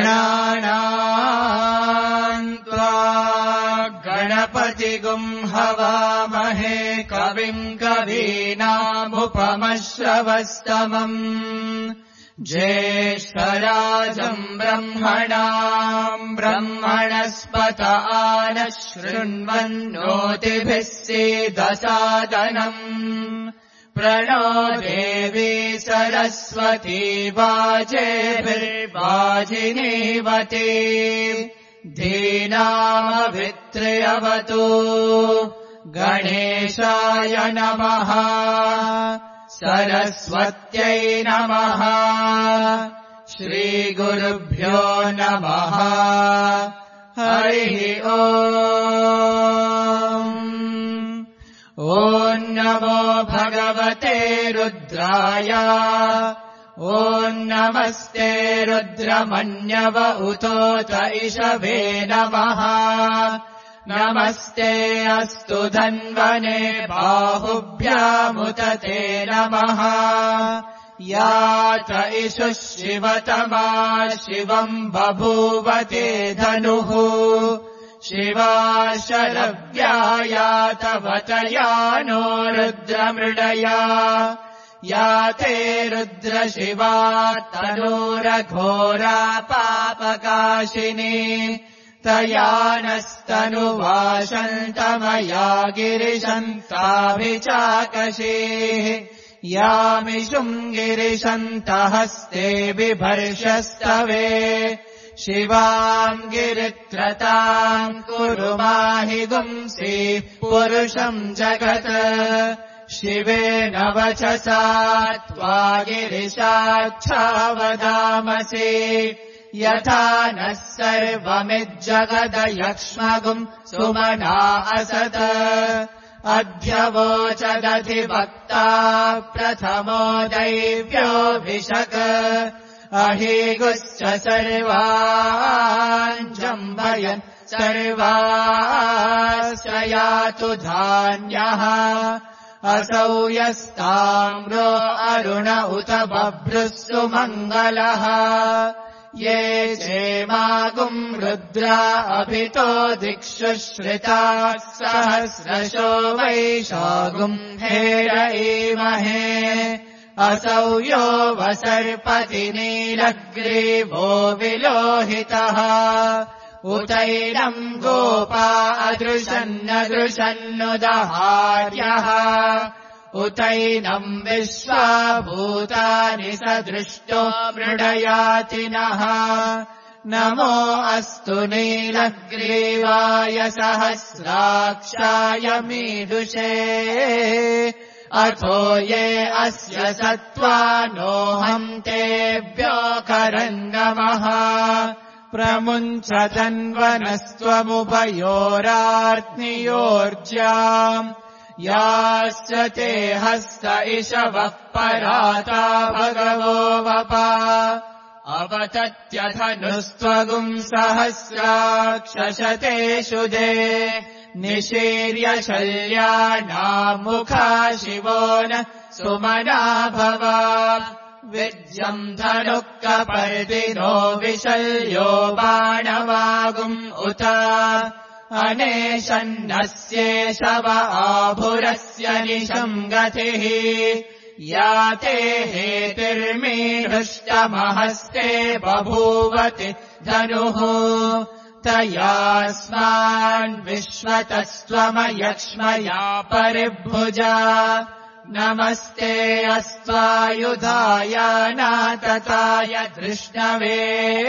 गणानाम् त्वा गणपतिगुम् हवामहे कविम् कवीनामुपमश्रवस्तमम् ज्येष्ठराजम् ब्रह्मणाम् ब्रह्मणस्पत आनः शृण्वन्नोतिभिः सीदसादनम् प्रणो देवी सरस्वती वाजेभिर्वाजिनीवती धीनामभित्र्यवतु गणेशाय नमः सरस्वत्यै नमः श्रीगुरुभ्यो नमः हरिः ॐ नमो भगवते रुद्राय ॐ नमस्ते रुद्रमन्यव उतोत इषवे नमः नमस्ते अस्तु धन्वने बाहुभ्यामुत ते नमः यात इषुः शिवतमा शिवम् बभूवते धनुः शिवा शरव्यायातवतया नो रुद्रमृडया याते रुद्रशिवा तनूरघोरा पापकाशिनी तया नस्तनुवाशन्तमया गिरिशन्ताभिचाकशीः यामिषुम् गिरिशन्तहस्ते बिभर्षस्तवे शिवाम् गिरित्रताम् कुरु माहि गुंसीः पुरुषम् जगत् शिवेन वचसा त्वा गिरिशाच्छावदामसि यथा नः सर्वमिज्जगदयक्ष्मगुम् सुमना असत अध्यवोचदधिवक्ता प्रथमो दैव्योऽभिषक् अहीगुश्च सर्वान् जम्बयन् सर्वाश्च यातु धान्यः असौ यस्ताम्रो अरुण उत बभ्रुः सुमङ्गलः ये चेमागुम् रुद्रा अभितो दिक्षु श्रिताः सहस्रशो वैशागुम् हेरयीमहे असौ यो वसर्पति नीलग्रीवो विलोहितः उतैनम् गोपा अदृशन्नदृशन्नुदहार्यः उतैनम् विश्वाभूतानि सदृष्टो मृडयातिनः नमो अस्तु नीलग्रीवाय सहस्राक्षाय मीदुषे अथो ये अस्य सत्त्वानोऽहम् तेभ्यो करन्नमः प्रमुञ्च तन्वनस्त्वमुभयोरार्त्नियोर्ज्याम् याश्च ते हस्त इषवः पराता भगवो वपा अवतत्यधनुस्त्वगुम् सहस्राक्षशतेषु दे निशीर्य शल्यानामुखा शिवो न सुमना भवा विद्यम् धनुः कपर्दिनो विशल्यो बाणवागुम् उत अनेशन्नस्येषव आभुरस्य निशम् गतिः याते हेतिर्मीढुष्टमहस्ते बभूवति धनुः तयास्मान् विश्वतस्त्वमयक्ष्मया परिभुजा नमस्ते अस्त्वायुधाय नातताय धृष्णवे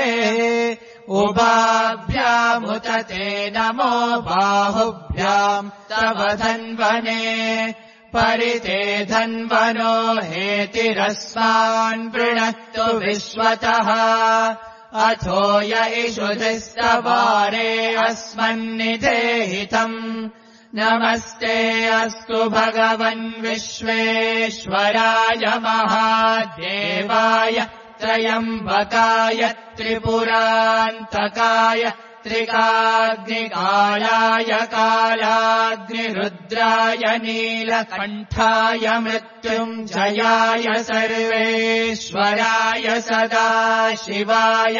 उभाभ्यामुत ते नमो बाहुभ्याम् तव धन्वने परिते धन्वनो हेतिरस्मान् वृणक्तु विश्वतः अथो य इषुधिस्तवारे अस्मन्निधेहितम् नमस्ते अस्तु भगवन् विश्वेश्वराय महादेवाय त्र्यम्बकाय त्रिपुरान्तकाय त्रिकाग्निकालाय कालाग्निरुद्राय नीलकण्ठाय मृत्युञ्जयाय सर्वेश्वराय सदाशिवाय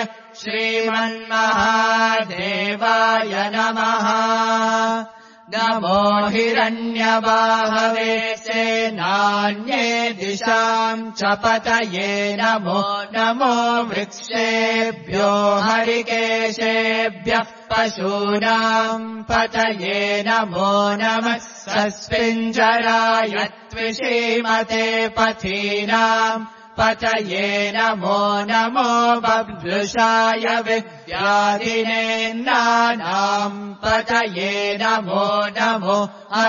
श्रीमन्महादेवाय नमः। नमो हिरण्यबाहवे सेनान्ये दिशाम् च पतये नमो नमो वृक्षेभ्यो हरिकेशेभ्यः पशूनाम् पतये नमो नमः सस्पिञ्जराय त्विषीमते पथीनाम् पतये नमो नमो बभ्रुषाय विद्याधिनेन्नानाम् पतये नमो नमो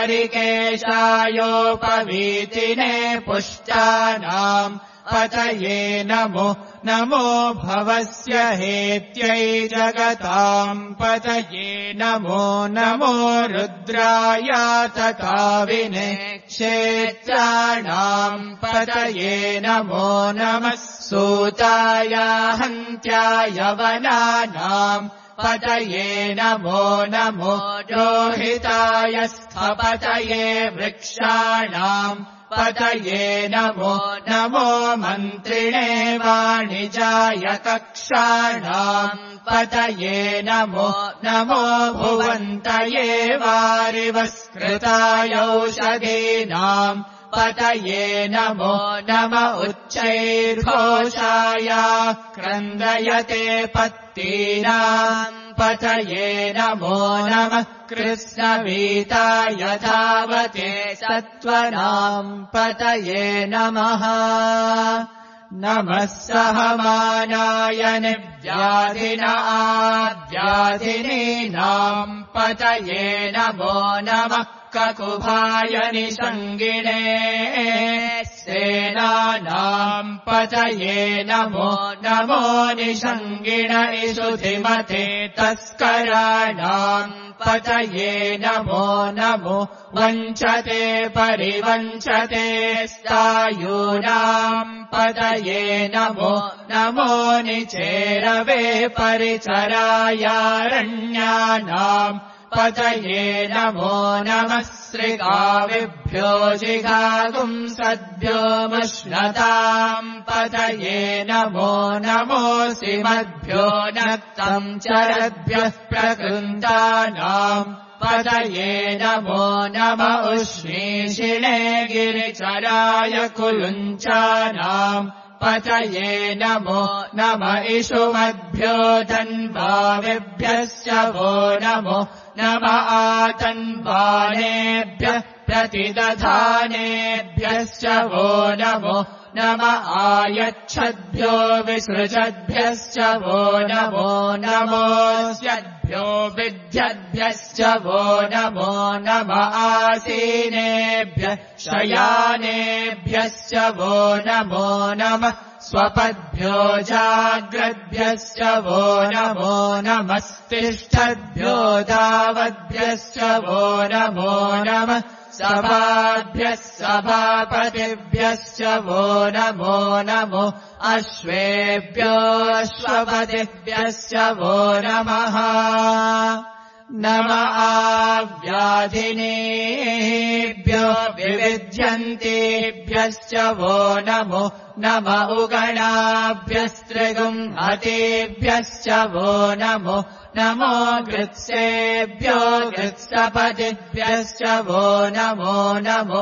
हरिकेशायोपवीतिने पुष्टानाम् पतये नमो नमो भवस्य हेत्यै जगताम् पतये नमो नमो रुद्राय तताविने क्षेत्राणाम् पतये नमो नमः सूताय हन्त्याय वनानाम् पतये नमो नमो रोहिताय स्थपतये वृक्षाणाम् पतये नमो नमो मन्त्रिणे वाणिजाय कक्षाणाम् पतये नमो नमो भुवन्तये वारिवस्कृताय औषधीनाम् पतये नमो नम उच्चैर्घोषाय क्रन्दयते पत्तीनाम् पतये नमो नमः कृष्णवीताय धावते सत्त्वनाम् पतये नमः नमः सहमानाय निव्याधिन आव्याधिनीनाम् पतये नमो नमः ककुभाय निषङ्गिणे सेनानाम् पतये नमो नमो निषङ्गिण इषुधिमते तस्कराणाम् पतये नमो नमो वञ्चते परिवञ्चते स्थायूनाम् पतये नमो नमो निचेरवे परिचरायारण्यानाम् पतये नमो नमः श्रीगाविभ्यो जिगागुंसद्भ्यो मुष्णताम् पतये नमो नमोऽसिमद्भ्यो नक्तम् चरद्भ्यः प्रकृन्तानाम् पतये नमो नम उष्णीषिणे गिरिचराय कुलुञ्चानाम् पतये नमो नम इषुमद्भ्यो धन्वाविभ्यश्च वो नमो नम आतन्वानेभ्यः प्रतिदधानेभ्यश्च वो नमो नम आयच्छद्भ्यो विसृजद्भ्यश्च वो नमो नमोऽस्यद्भ्यो विद्यद्भ्यश्च वो नमो नम आसीनेभ्यः शयानेभ्यश्च वो नमो नमः स्वपद्भ्यो जाग्रद्भ्यश्च वो नमो नमस्तिष्ठद्भ्यो धावद्भ्यश्च वो नमो नमः सभाभ्यः सभापतिभ्यश्च वो नमो नमो अश्वेभ्यो अश्वपतिभ्यश्च वो नमः नम आव्याधिनेभ्यो विविध्यन्तेभ्यश्च वो नमो नम उगणाभ्यस्त्रिगुंहतेभ्यश्च वो नमो नमो गृत्सेभ्यो गृत्सपतिभ्यश्च वो नमो नमो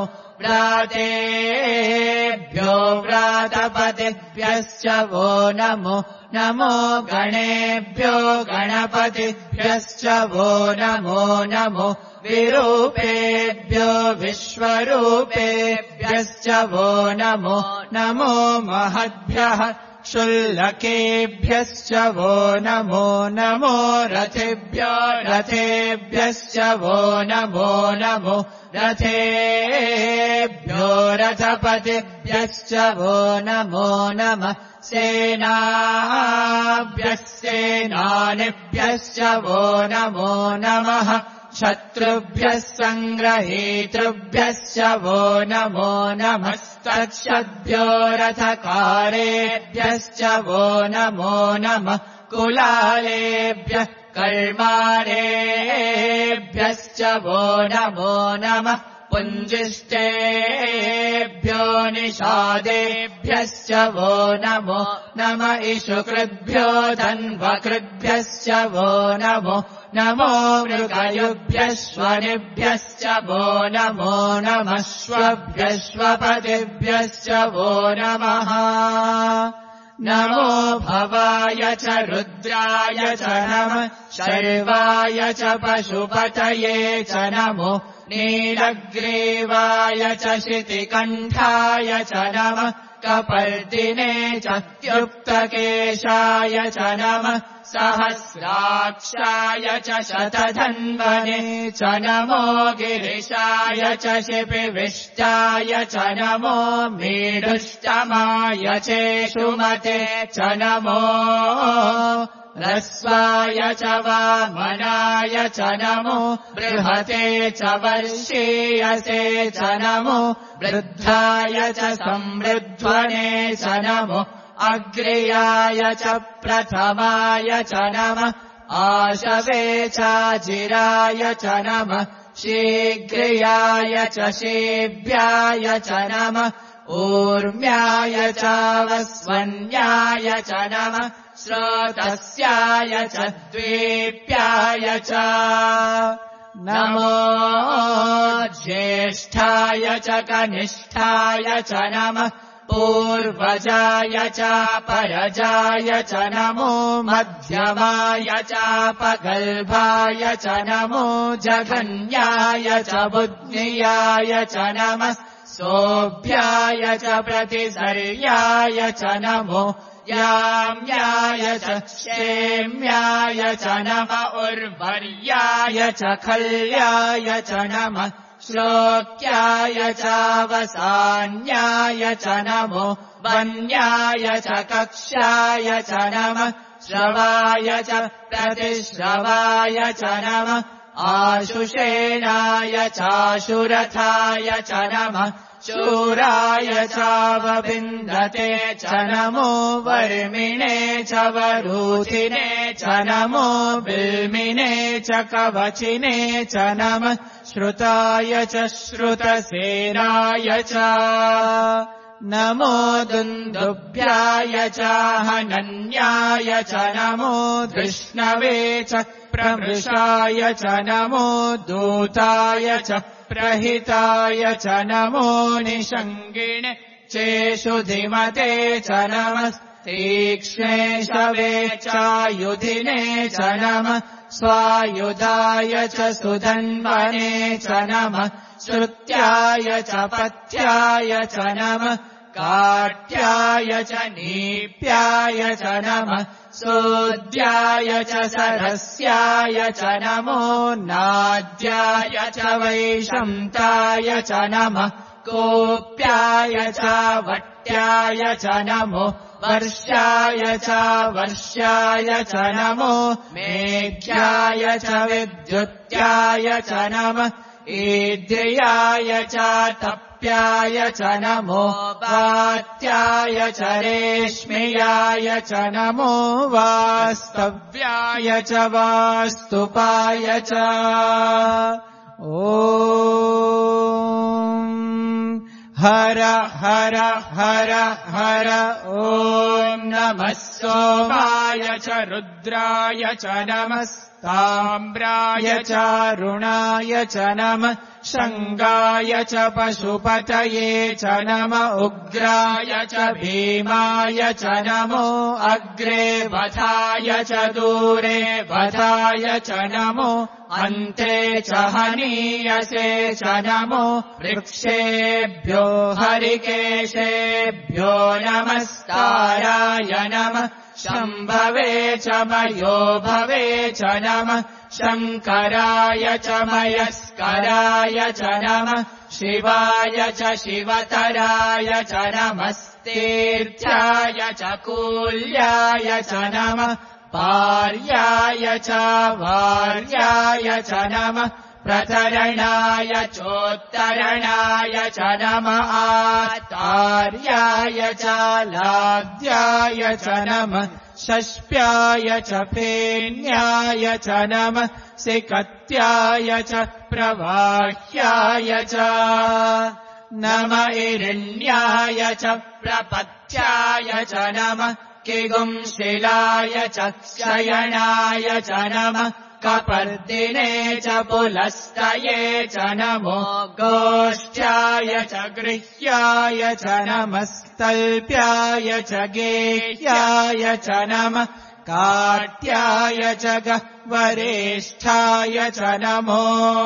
व्रातेभ्यो व्रातपतिभ्यश्च वो नमो नमो गणेभ्यो गणपतिभ्यश्च वो नमो नमो विरूपेभ्यो विश्वरूपेभ्यश्च वो नमो नमो महद्भ्यः क्षुल्लकेभ्यश्च वो नमो नमो रथेभ्यो रथेभ्यश्च वो नमो नमो रथेभ्यो रथपतिभ्यश्च वो नमो नमः सेनाभ्यः सेनानिभ्यश्च वो नमो नमः शत्रुभ्यः सङ्ग्रहेतृभ्यश्च वो नमो नमस्तच्छद्भ्यो रथकारेभ्यश्च वो नमो नमः कुलालेभ्यः कर्मारेभ्यश्च वो नमो नमः पुञ्जिष्टेभ्यो निषादेभ्यश्च वो नमो नम इषुकृद्भ्यो धन्वकृद्भ्यश्च वो नमो नमो मृगयुभ्यश्वनिभ्यश्च वो नमो नमः श्वभ्यश्वपतिभ्यश्च वो नमः नमो भवाय च रुद्राय च नमः शर्वाय च पशुपतये च नमो नीलग्रीवाय च शितिकण्ठाय च नमः कपर्दिने च युक्तकेशाय च नमः सहस्राक्षाय च शतधन्वने च नमो गिरिशाय च शिपिविष्टाय च नमो मीढुष्टमाय चेषुमते च नमो ह्रस्वाय च वामनाय च नमो बृहते च वर्षीयसे च नमो वृद्धाय च संवृध्वने च नमो अग्र्याय च प्रथमाय च नमः आशवे चाजिराय च नमः शीघ्र्याय च शीभ्याय च नमः ऊर्म्याय च वस्वन्याय च नमः स्रोतस्याय च द्वीप्याय च नमो ज्येष्ठाय च कनिष्ठाय च नमः पूर्वजाय च परजाय च नमो मध्यमाय च पगल्भाय च नमो जघन्याय च बुद्ध्याय च नमः सोऽभ्याय च प्रतिसर्याय च नमो याम्याय च क्षेम्याय च नम उर्वर्याय च खल्याय च नमः श्लोक्याय च वसान्याय च नमो वन्याय च कक्षाय च नमः श्रवाय च प्रतिश्रवाय च नमः आशुषेणाय चाशुरथाय च नमः शूराय चावविन्दते च नमो वर्मिणे च वरूथिने च नमो बिल्मिने च कवचिने च नमः श्रुताय च श्रुतसेनाय च नमो दुन्दुभ्याय च हनन्याय च नमो धृष्णवे च प्रमृषाय च नमो दूताय च प्रहिताय च नमो निषङ्गिणे चेषुधिमते च नमः तीक्ष्णे शवे चायुधिने च नमः स्वायुधाय च सुधन्वने च नमः श्रुत्याय च पथ्याय च नमः काट्याय च नीप्याय च नमः सोद्याय च सरस्याय च नमो नाद्याय च वैशन्ताय च नमः कोप्याय च वट्याय च नमो वर्षाय च वर्ष्याय च नमो मेघ्याय च विद्युत्याय च नमः ईद्रियाय च तप्याय च नमो वात्याय च रेश्म्याय च नमो वास्तव्याय च वास्तुपाय च ॐ हर हर हर हर ॐ नमः सोमाय च रुद्राय च नमः ताम्राय च रुणाय च नमः शङ्गाय च पशुपतये च नम उग्राय च भीमाय च नमो अग्रे वधाय च दूरे वधाय च नमो अन्ते च हनीयसे च नमो वृक्षेभ्यो हरिकेशेभ्यो नमस्ताराय नमः शम्भवे च मयो भवे च नमः शङ्कराय च मयस्कराय च नमः शिवाय च शिवतराय च नमस्तीर्थ्याय च कूल्याय च नमः पार्याय च वार्याय च नमः प्रतरणाय चोत्तरणाय च नमः आत्तार्याय च लाद्याय च नमः षष्प्याय च फेन्याय च नमः सिकत्याय च प्रवाह्याय च नम इरण्याय च प्रपत्याय च नमः किगुंशिलाय च शयनाय च नमः कपर्दिने च पुलस्तये च नमो गोष्ठ्याय च गृह्याय च नमस्तल्प्याय च गेह्याय च नमः काट्याय च गह्वरेष्ठाय च नमो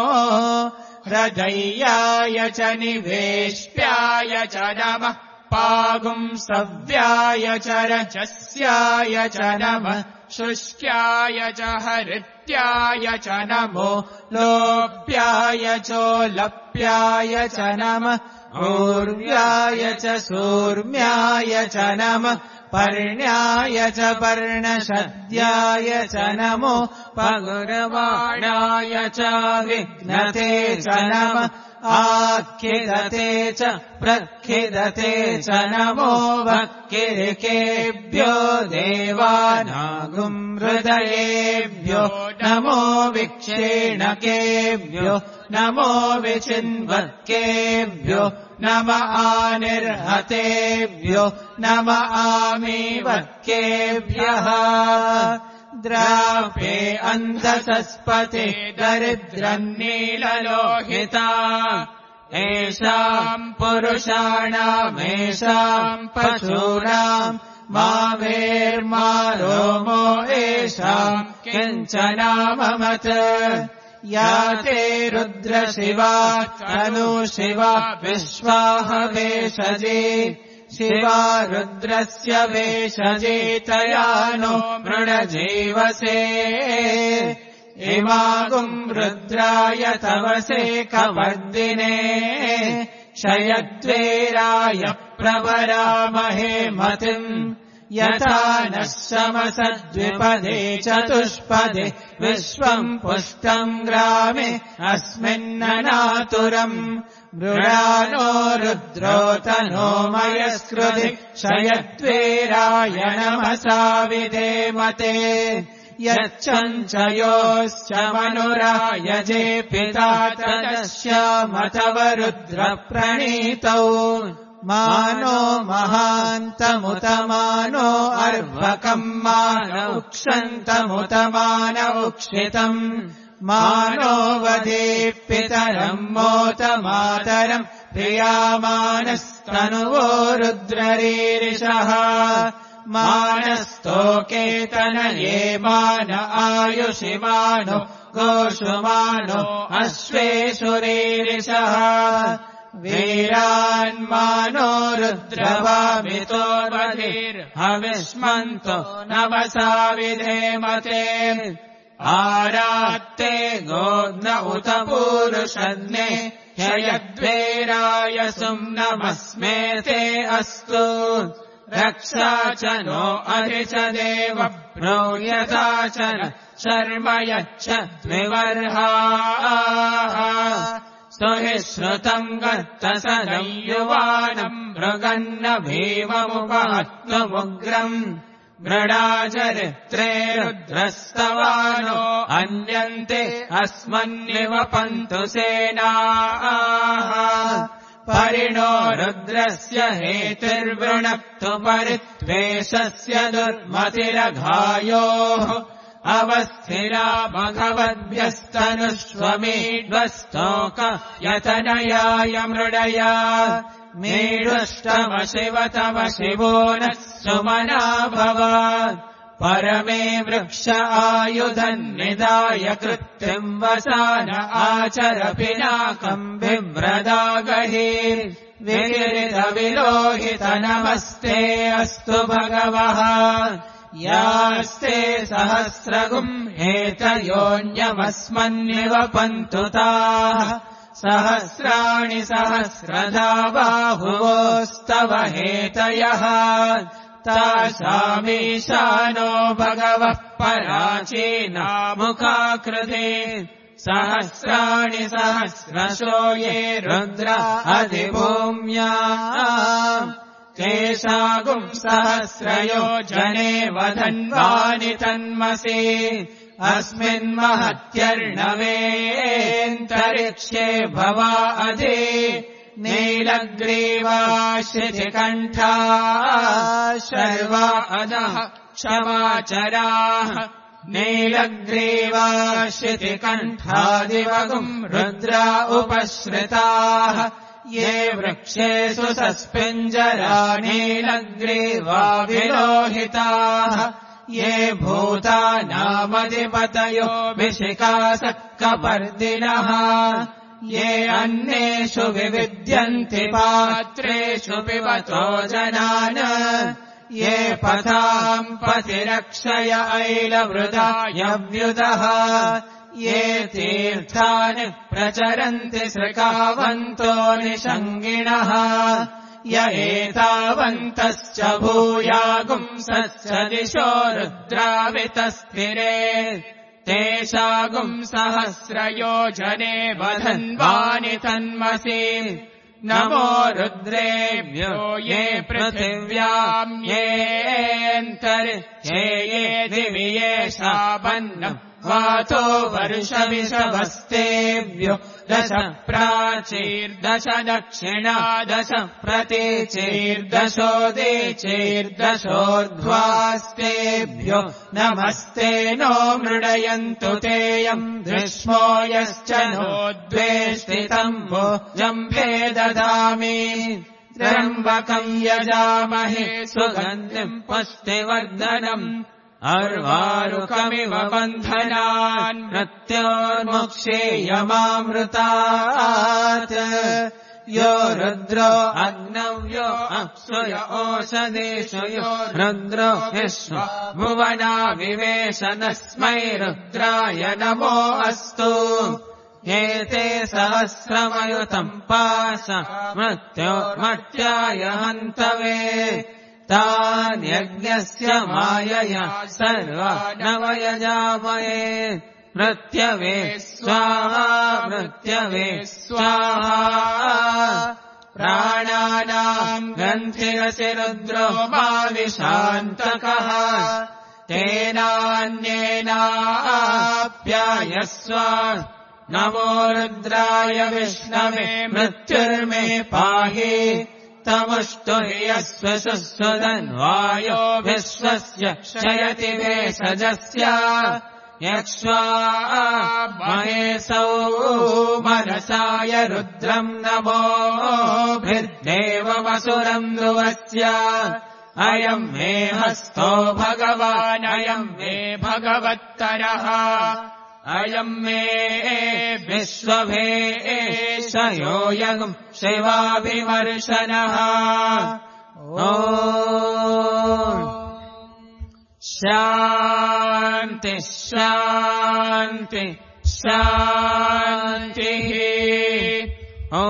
हृदयाय च निवेश्याय च नमः पागुंसव्याय च रजस्याय च नमः शुष्क्याय च हरित्याय च नमो लोप्याय चोलप्याय च नमः ऊर्व्याय च सूर्म्याय च नमः पर्ण्याय च पर्णशद्याय च नमो पगुरवाणाय च विघ्नते च नमः आख्यदते च प्रख्यदते च नमो वक्किरिकेभ्यो देवानागुं हृदयेभ्यो नमो विक्षेणकेभ्यो नमो विचिन्वक्केभ्यो नम आनिर्हतेभ्यो नम आमीवक्केभ्यः द्रापे अन्धसस्पते दरिद्रन्नीललोहिता एषाम् पुरुषाणामेषाम् पशूनाम् मावेर्मारोमो एषाम् किञ्चनाममत् या ते रुद्रशिवा तनुशिवा विश्वाह वेशजे शिवा रुद्रस्य वेशजेतया नो मृडजीवसे इमागुम् रुद्राय तवसे कवर्दिने क्षयद्वेराय प्रवरामहे मतिम् यथा नः शमसद्विपदे चतुष्पदे विश्वम् पुष्टम् ग्रामे अस्मिन्ननातुरम् मृडानो रुद्रोतनो मयस्कृति क्षयद्वेराय नमसा विधेमते यच्चञ्चयोश्च मनुरायजे पिता तदस्यामतव रुद्रप्रणीतौ मानो महान्तमुतमानो अर्भकम् मानौक्षन्तमुतमानौक्षितम् मानो वदे पितरम् मोतमातरम् प्रियामानस्तनुवो रुद्ररीरिषः मानस्तोकेतनये मान आयुषि मानो गोषुमानो अश्वेषु रीरिषः वीरान्मानो रुद्रवामितो बधिर्हविष्मन्तो नमसा विधेमते आरात्ते गोग्न उत पूरुषन्ने क्षयद्वेराय सुम्नमस्मे ते अस्तु रक्षा च नो अधिच देव प्रोयता च न शर्म यच्छ द्विवर्हाः हि श्रुतम् गर्तसदम् युवानम् मृगन्न भीममुपहत्वमुग्रम् मृडाचरित्रे रुद्रस्तवानो अन्यन्ते अस्मन्निव पन्तु सेनाः परिणो रुद्रस्य हेतिर्वृणक्तु परित्वेषस्य दुर्मतिरघायोः अवस्थिरा भगवद्भ्यस्तनुष्वमीड्वस्तोक यतनयाय मृडया मीडुष्टमशिव तव शिवो नः सुमना भव परमे वृक्ष आयुधन्निदाय कृत्तिम् वसान आचर पिनाकम् बिभ्रदागहि विगिरितविलोहित नमस्ते अस्तु भगवः यास्ते सहस्रगुम् हेतयोऽन्यमस्मन्निव पन्तु ताः सहस्राणि सहस्रधा बाहुवोस्तव हेतयः तासामीशानो भगवः पराचीनामुखाकृते सहस्राणि सहस्रशो ये रुद्र अधिभूम्या तेषागुम् सहस्रयोजने वधन्वानि तन्मसि अस्मिन्महत्यर्णवेऽन्तरिक्षे भवा अधि नीलग्रीवाश्रितिकण्ठा शर्वा अधः क्षमाचराः नीलग्रीवाश्रितिकण्ठादिवगुम् रुद्रा उपश्रिताः ये वृक्षेषु सस्पिञ्जरा नीलग्रीवा विलोहिताः ये भूतानामधिपतयो विशिखासक्कपर्दिनः ये अन्नेषु विविद्यन्ति पात्रेषु पिबतो जनान् ये पथाम् पतिरक्षय ऐलवृदायव्युदः ये तीर्थानि प्रचरन्ति सृकावन्तो निषङ्गिणः य एतावन्तश्च भूयागुंसश्च दिशो रुद्रावितस्थिरे तेषागुम् सहस्रयोजने वधन्वानि तन्मसि नमो रुद्रेभ्यो ये पृथिव्याम् येऽन्तरिक्षे ये दिवि येषापन्नम् वातो वर्षविषवस्तेभ्यो दश प्राचीर्दश दक्षिणा दश प्रतीचीर्दशोदीचीर्दशोर्ध्वास्तेभ्यो नमस्ते नो मृडयन्तु तेयम् दृश्मो यश्च नोद्वेष्टितम् वो जम्भे ददामि त्र्यम्बकम् यजामहे सुगन्धिम् पुष्टिवर्धनम् अर्वारुकमिव बन्धनान् मृत्योर्मुक्षेयमामृतात् यो रुद्रो अग्नव्यो अप्सुय ओषधेषु यो रुद्रो विश्व भुवना विवेशनस्मै रुद्राय नमो अस्तु एते सहस्रमयुतम् पाश मृत्योर्मर्त्याय हन्तवे तान्यज्ञस्य मायया सर्वा नवयजामहे मृत्यवे स्वाहा मृत्यवे स्वाहा प्राणानाम् ग्रन्थिरसि रुद्रो मा विशान्तकः तेनान्येनाप्यायस्व नमो रुद्राय विष्णवे मृत्युर्मे पाहि तमुष्टु यस्व सुसुदन्वायो विश्वस्य क्षयति भेषजस्य यक्ष्वा महेशौ मनसाय रुद्रम् नमोभिर्देवमसुरम् ध्रुवस्य अयम् मे हस्तो भगवान् अयम् मे भगवत्तरः अयम् मे विश्वभेशयोऽयम् शिवाभिमर्शनः ॐ शान्ति शान्ति शान्तिः ॐ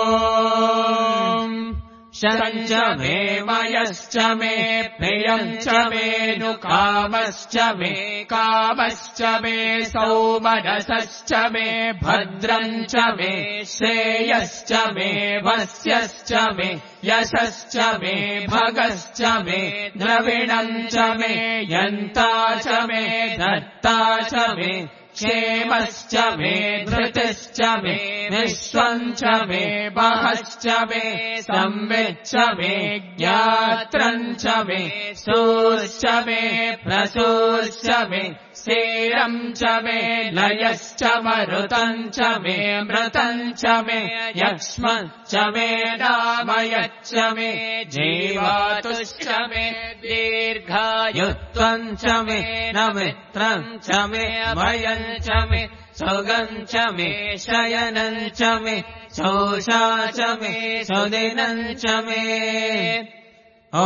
शञ्च मे मयश्च मे प्रियम् च मे नुकामश्च मे कामश्च मे सौमनसश्च मे भद्रम् च मे श्रेयश्च मे वस्यश्च मे यशश्च मे भगश्च मे द्रविणम् च मे यन्ता च मे धर्ता च मे क्षेमश्च मे धृतिश्च मे विश्वम् च मे महश्च मे संविच्च मे ज्ञात्रम् च मे सूश्च मे प्रसूश्च मे सीरम् च मे लयश्च मरुतम् च मे मृतम् च मे यक्ष्मश्च मे नामयच्च मे जीवातुश्च मे दीर्घायुत्वम् च मे नमित्रम् च मे भयम् च मे सुगम् च मे शयनम् च मे शोषा च मे सुदिनम् च मे ॐ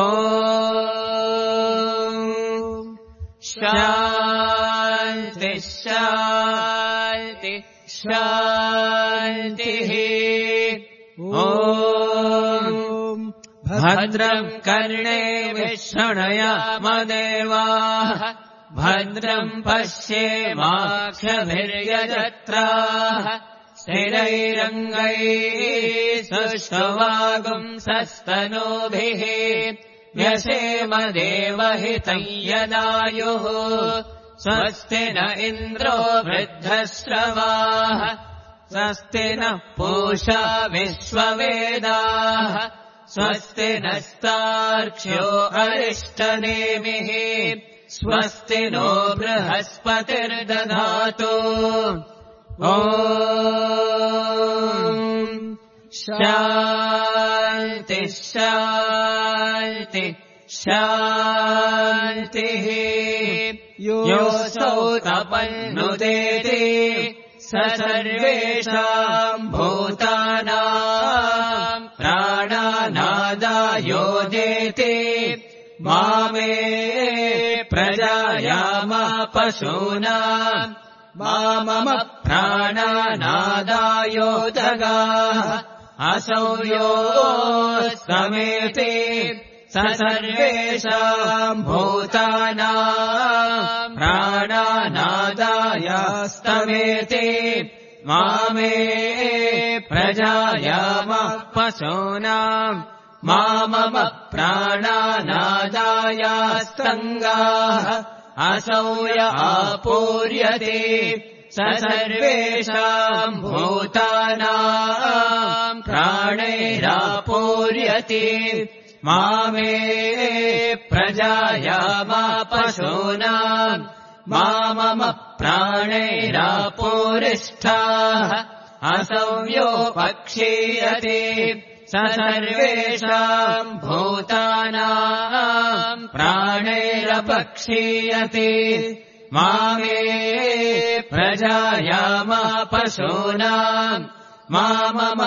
शान्ति शान्ति शान्तिः ॐ भद्रम् कर्णे विशृणयाम देवाः भद्रम् पश्येमाक्षभिर्यजत्राः स्थिरैरङ्गैः सुष्ठुवागुंसस्तनूभिः व्यसेम देवहितं यदायुः स्वस्ति न इन्द्रो वृद्धश्रवाः स्वस्ति नः पूषा विश्ववेदाः स्वस्ति नस्तार्क्ष्यो अरिष्टनेमिः स्वस्ति नो बृहस्पतिर्दधातु ॐ शान्ति शान्ति शान्तिः योऽसौ तपन्नुदेति स सर्वेषाम् भूतानाम् प्राणानादायोदेति मामे प्रजायाम पशूनाम् मम प्राणानादायोदगाः असौ यो समेति स सर्वेषाम् भूतानाम् प्राणानादायस्तमेति मामे प्रजायाम पशूनाम् मम प्राणानादायस्तङ्गाः असौ य आपूर्यते स सर्वेषाम् भूतानाम् प्राणैरापूर्यते मामे प्रजायाम पशूनाम् मम प्राणैरापूरिष्ठाः असौ यो पक्षीयते स सर्वेषाम् भूतानाम् प्राणैरपक्षीयते मामे प्रजायाम पशूनाम् मम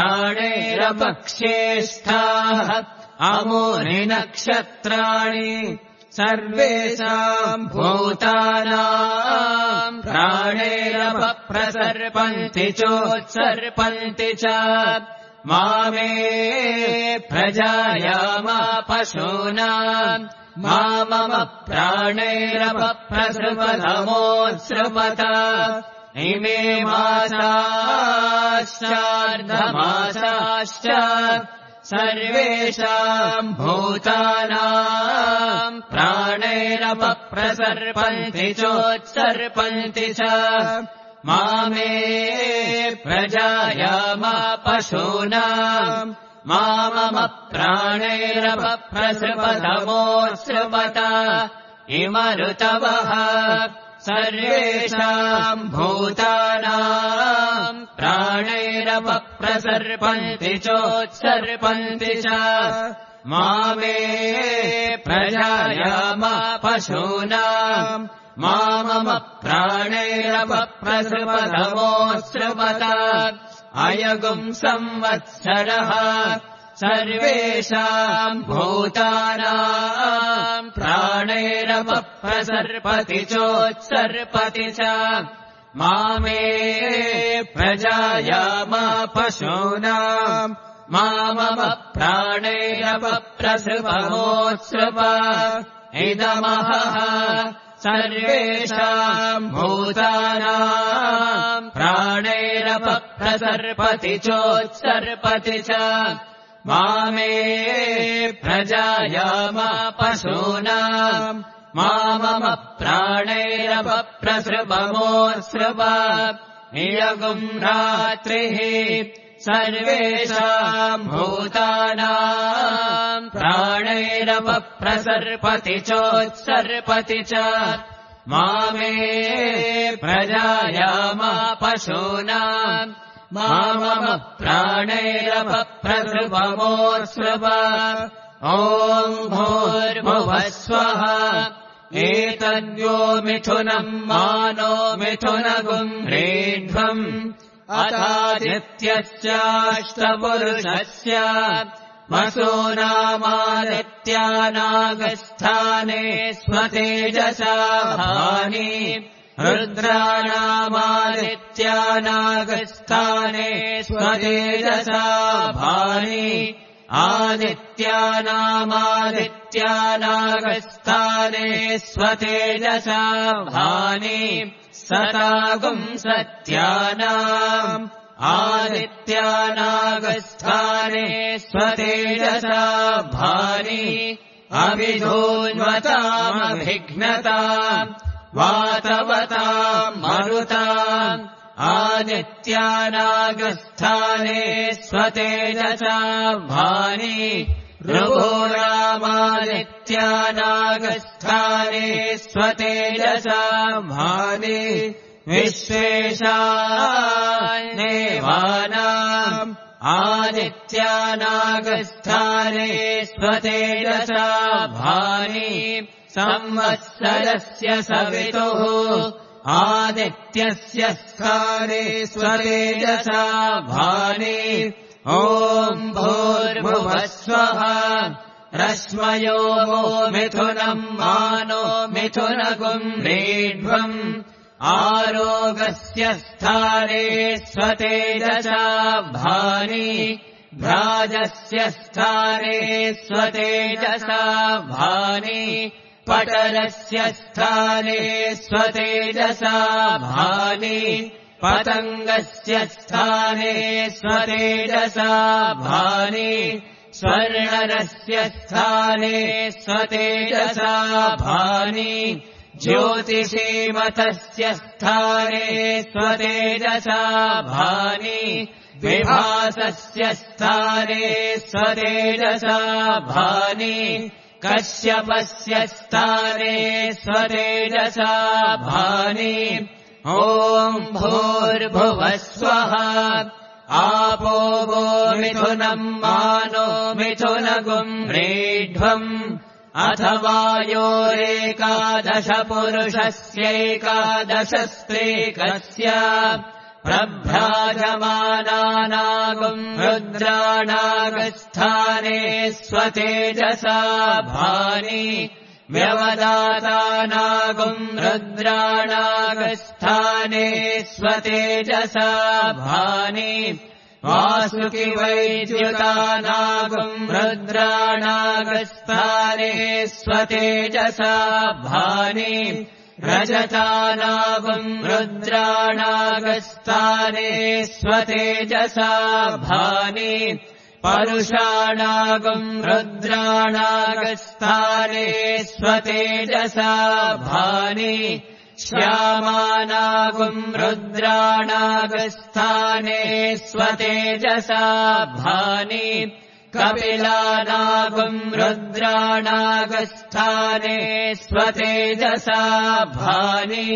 प्राणैरपक्षेष्ठाः अमूनि नक्षत्राणि सर्वेषाम् भूतानाम् प्राणैरपप्रसर्पन्ति चोत्सर्पन्ति च मामे प्रजायाम पशूनाम् मम प्राणैरपप्रसृपतमोत्सृपत इमे मासाश्चार्धमासाश्च सर्वेषाम् भूतानाम् प्राणैरपप्रसर्पन्ति चोत्सर्पन्ति च मामे प्रजायाम पशूनाम् मम प्राणैरपप्रसृपतमोत्सृपत इम ऋतवः सर्वेषाम् भूतानाम् प्राणैरपप्रसर्पन्ति चोत्सर्पन्ति च मामे प्रजायाम पशूनाम् मम प्राणैरपप्रसृपतमोत्सृपत अयगुम् संवत्सरः सर्वेषाम् भूतानाम् प्राणैरपप्रसर्पति चोत्सर्पति च मामे प्रजायाम पशूनाम् मम प्राणैरपप्रसृपमोत्सृप इदमहः सर्वेषाम् भूतानाम् प्राणैरपप्रसर्पति चोत्सर्पति च मामे प्रजायाम पशूनाम् मम प्राणैरपप्रसृपमोत्सृप इयगुम् रात्रिः सर्वेषाम् भूतानाम् प्राणैरपप्रसर्पति चोत्सर्पति च मामे प्रजायाम पशूनाम् मम प्राणैरपप्रसृपमोत्सृप ॐ भूर्भुवस्वः एतद्यो मिथुनम् मानो मिथुनगुम् रेध्वम् अथादित्यश्चाष्टपुरुषस्य वसूनामादित्यानागस्थाने स्वतेजसा भानि रुद्राणामादित्यानागस्थाने स्वतेजसा भानि आदित्यानामादित्यानागस्थाने स्वतेजसा भानि सतागुं सत्यानाम् आदित्यानागस्थाने स्वतेजसा भानि अविधोन्वतामभिघ्नताम् वातवताम् मरुताम् आदित्यानागस्थाने स्वतेजसा भानि ऋभोरामादित्यानागस्थाने स्वतेजसा भानि विश्वेशान्देवानाम् आदित्यानागस्थाने स्वतेजसा भानि संवत्सरस्य सवितुः आदित्यस्य स्थाने स्वतेजसा भानि ॐ भूर्भुवस्वः रश्मयो वो मिथुनम् मानो मिथुनगुम् रीढ्वम् आरोगस्य स्थाने स्वतेजसा भानि भ्राजस्य स्थाने स्वतेजसा भानि पटलस्य स्थाने स्वतेजसा भानि पतङ्गस्य स्थाने स्वतेजसा भानि स्वर्णरस्य स्थाने स्वतेजसा भानि ज्योतिषीमतस्य स्थाने स्वतेजसा भानि विभासस्य स्थाने स्वतेजसा भानि कश्यपस्य स्थाने स्वतेजसा भानि ॐ भूर्भुवस्वः आपो वो मिथुनम् मानो मिथुनगुम् रीढ्वम् अथ वायोरेकादश पुरुषस्यैकादशस्त्रीकस्य प्रभ्राजमानानागुम् रुद्राणागस्थाने स्वतेजसा भानि व्यवदातानागुम् रुद्राणागस्थाने स्वतेजसा भानि वासुकि वैद्युतानागुम् रुद्राणागस्थाने स्वतेजसा भानि रजतानागुम् रुद्राणागस्थाने स्वतेजसा भानि परुषाणागुम् रुद्राणागस्थाने स्वतेजसा भानि श्यामानागुम् रुद्राणागस्थाने स्वतेजसा भानि कपिलानागुम् रुद्राणागस्थाने स्वतेजसा भानि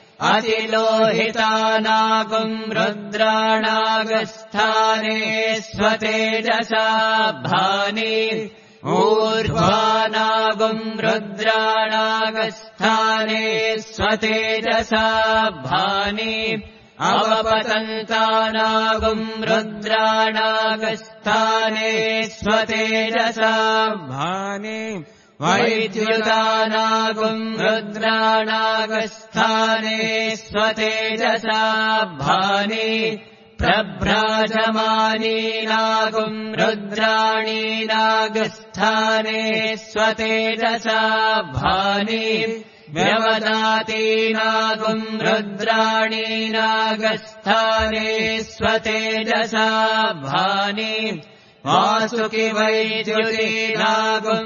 अतिलोहितानागुम् रुद्राणागस्थाने स्वतेजसा भानि ऊर्ध्वानागुम् रुद्राणागस्थाने स्वतेजसा भानि अवपतन्तानागुम् रुद्राणागस्थाने स्वतेजसा भानि वैद्युतानागुम् रुद्राणागस्थाने स्वतेजसा भानि प्रभ्राजमानीनागुम् रुद्राणीनागस्थाने स्वतेजसा भानि व्यवदातीनागुम् रुद्राणीनागस्थाने स्वतेजसा भानि वासुकि वैद्युतीनागुम्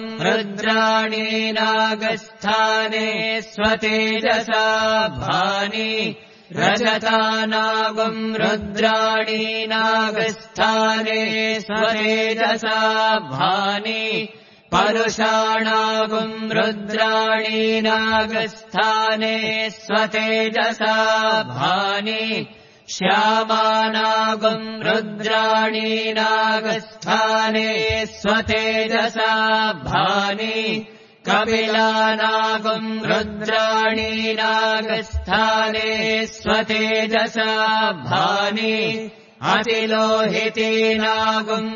रुद्राणीनागस्थाने स्वतेजसा भानि रजतानागुम् रुद्राणीनागस्थाने स्वतेजसा भानि परुषाणागुम् रुद्राणीनागस्थाने स्वतेजसा भानि श्यामानागुम् रुद्राणीनागस्थाने स्वतेजसा भानि कपिलानागुम् रुद्राणीनागस्थाने स्वतेजसा भानि अतिलोहितीनागुम्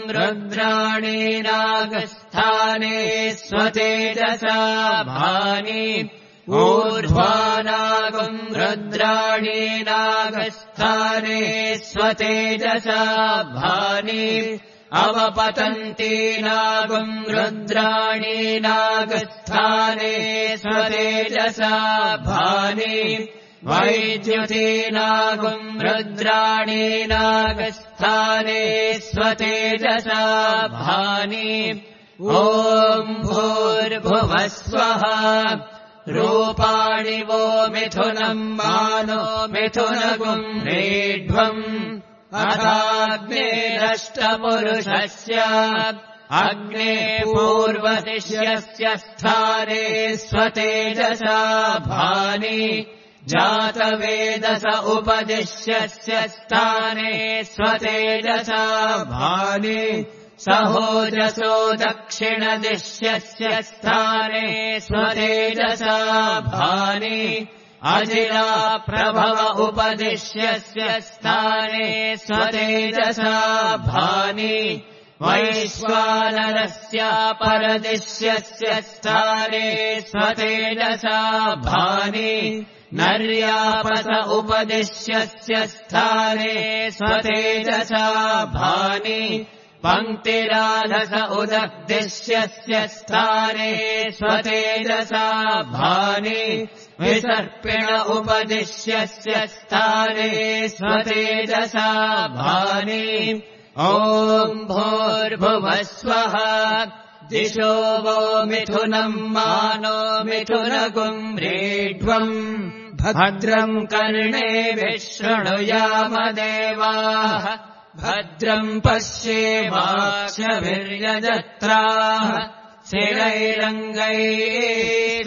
रुद्राणीनागस्थाने स्वतेजसा भानि ऊर्ध्वानागुम् रुद्राणीनागस्थाने स्वतेजसा भानि अवपतन्ति नागुम् रुद्राणि नागस्थाने स्वतेजसा भानि वैद्युति नागुम् रुद्राणि नागस्थाने स्वतेजसा भानि ॐ भूर्भुवः स्वः रूपाणि वो मिथुनम् मानो मिथुनगुम् रेढ्वम् अथाग्नेरष्टपुरुषस्य अग्ने पूर्वदिश्यस्य स्थाने स्वतेजसा भानि जातवेदस उपदिश्यस्य स्थाने स्वतेजसा भानि सहोजसो दक्षिणदिश्यस्य स्थाने स्वतेजसा भानि अजिला प्रभव उपदिश्यस्य स्थाने स्वतेजसा भानि वैश्वानरस्य परदिश्यस्य स्थाने स्वतेजसा भानि नर्यापस उपदिश्यस्य स्थाने स्वतेजसा भानि पङ्क्तिराधस उदग्दिश्यस्य स्थाने स्वतेजसा भानि विसर्पिण उपदिश्यस्य स्थाने स्वतेजसा भानि ॐ भूर्भुवः स्वः दिशो वो मिथुनम् मानो मिथुनगुम् रेढ्वम् भद्रम् कर्णेभिः शृणुयाम देवाः भद्रम् पश्येमाक्षभिर्यजत्राः स्थिरैरङ्गैः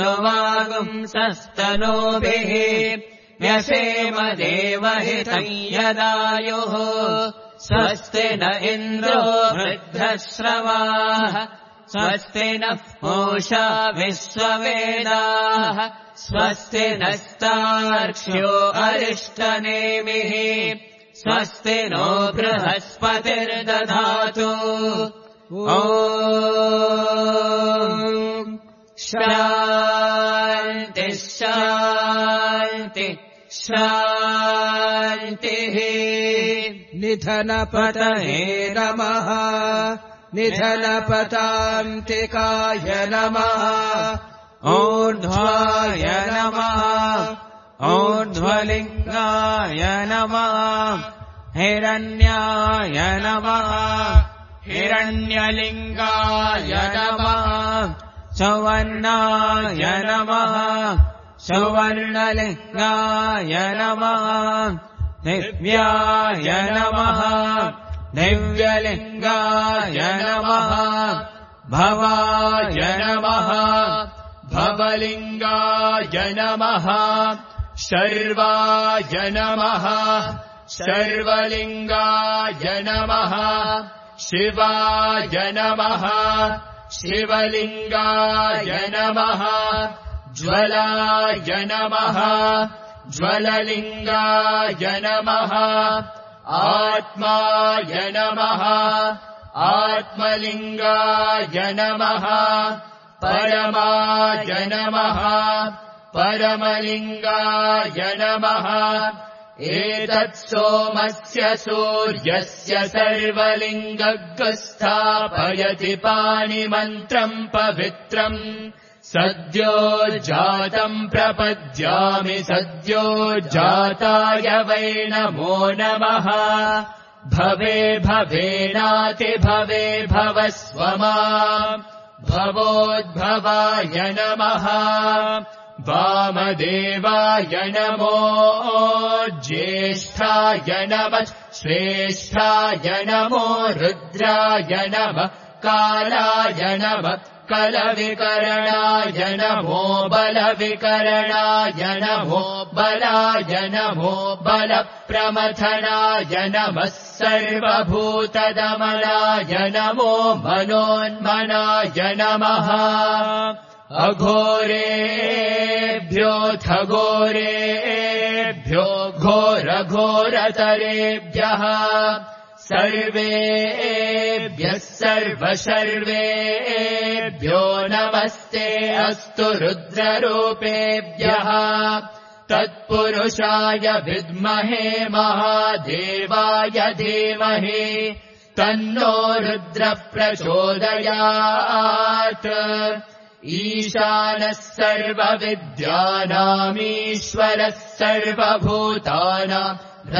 तुष्टुवागुंसस्तनूभिः व्यसेम देवहितम् यदायुः स्वस्ति न इन्द्रो वृद्धश्रवाः स्वस्ति नः पूषा विश्ववेदाः स्वस्ति नस्तार्क्ष्यो अरिष्टनेमिः स्वस्ति नो बृहस्पतिर्दधातु ॐ शान्ति शान्ति शान्तिः निधनपतये नमः निधनपतान्तिकाय नमः ऊर्ध्वाय नमः ऊर्ध्वलिङ्गाय नमः हिरण्याय नमः हिरण्यलिङ्गाय नमः सुवर्णाय नमः सुवर्णलिङ्गाय नमः दिव्याय नमः दिव्यलिङ्गाय नमः भवाय नमः भवलिङ्गाय नमः शर्वाय नमः शर्वलिङ्गाय नमः शिवाय नमः शिवलिङ्गाय नमः ज्वलाय नमः ज्वललिङ्गाय नमः आत्माय नमः आत्मलिङ्गाय नमः परमाय नमः परमलिङ्गाय नमः एतत् सोमस्य सूर्यस्य सर्वलिङ्गस्थापयति पाणिमन्त्रम् पवित्रम् सद्यो जातम् प्रपद्यामि सद्यो जाताय वै नमो नमः भवे भवेनाति भवे भवस्वमा भवोद्भवाय नमः वामदेवाय नमो ज्येष्ठाय नमः श्रेष्ठाय नमो रुद्राय नमः कालाय नमः कलविकरणाय नमो बलविकरणाय नमो बलाय नमो बलप्रमथनाय नमः सर्वभूतदमनाय नमो मनोन्मनाय नमः अघोरेभ्योऽथ घोरेभ्यो घोरघोरतरेभ्यः सर्वेभ्यः सर्वशर्वेभ्यो नमस्ते अस्तु रुद्ररूपेभ्यः तत्पुरुषाय विद्महे महादेवाय धीमहि तन्नो रुद्रः प्रचोदयात् ईशानः सर्वविद्यानामीश्वरः सर्वभूतानाम्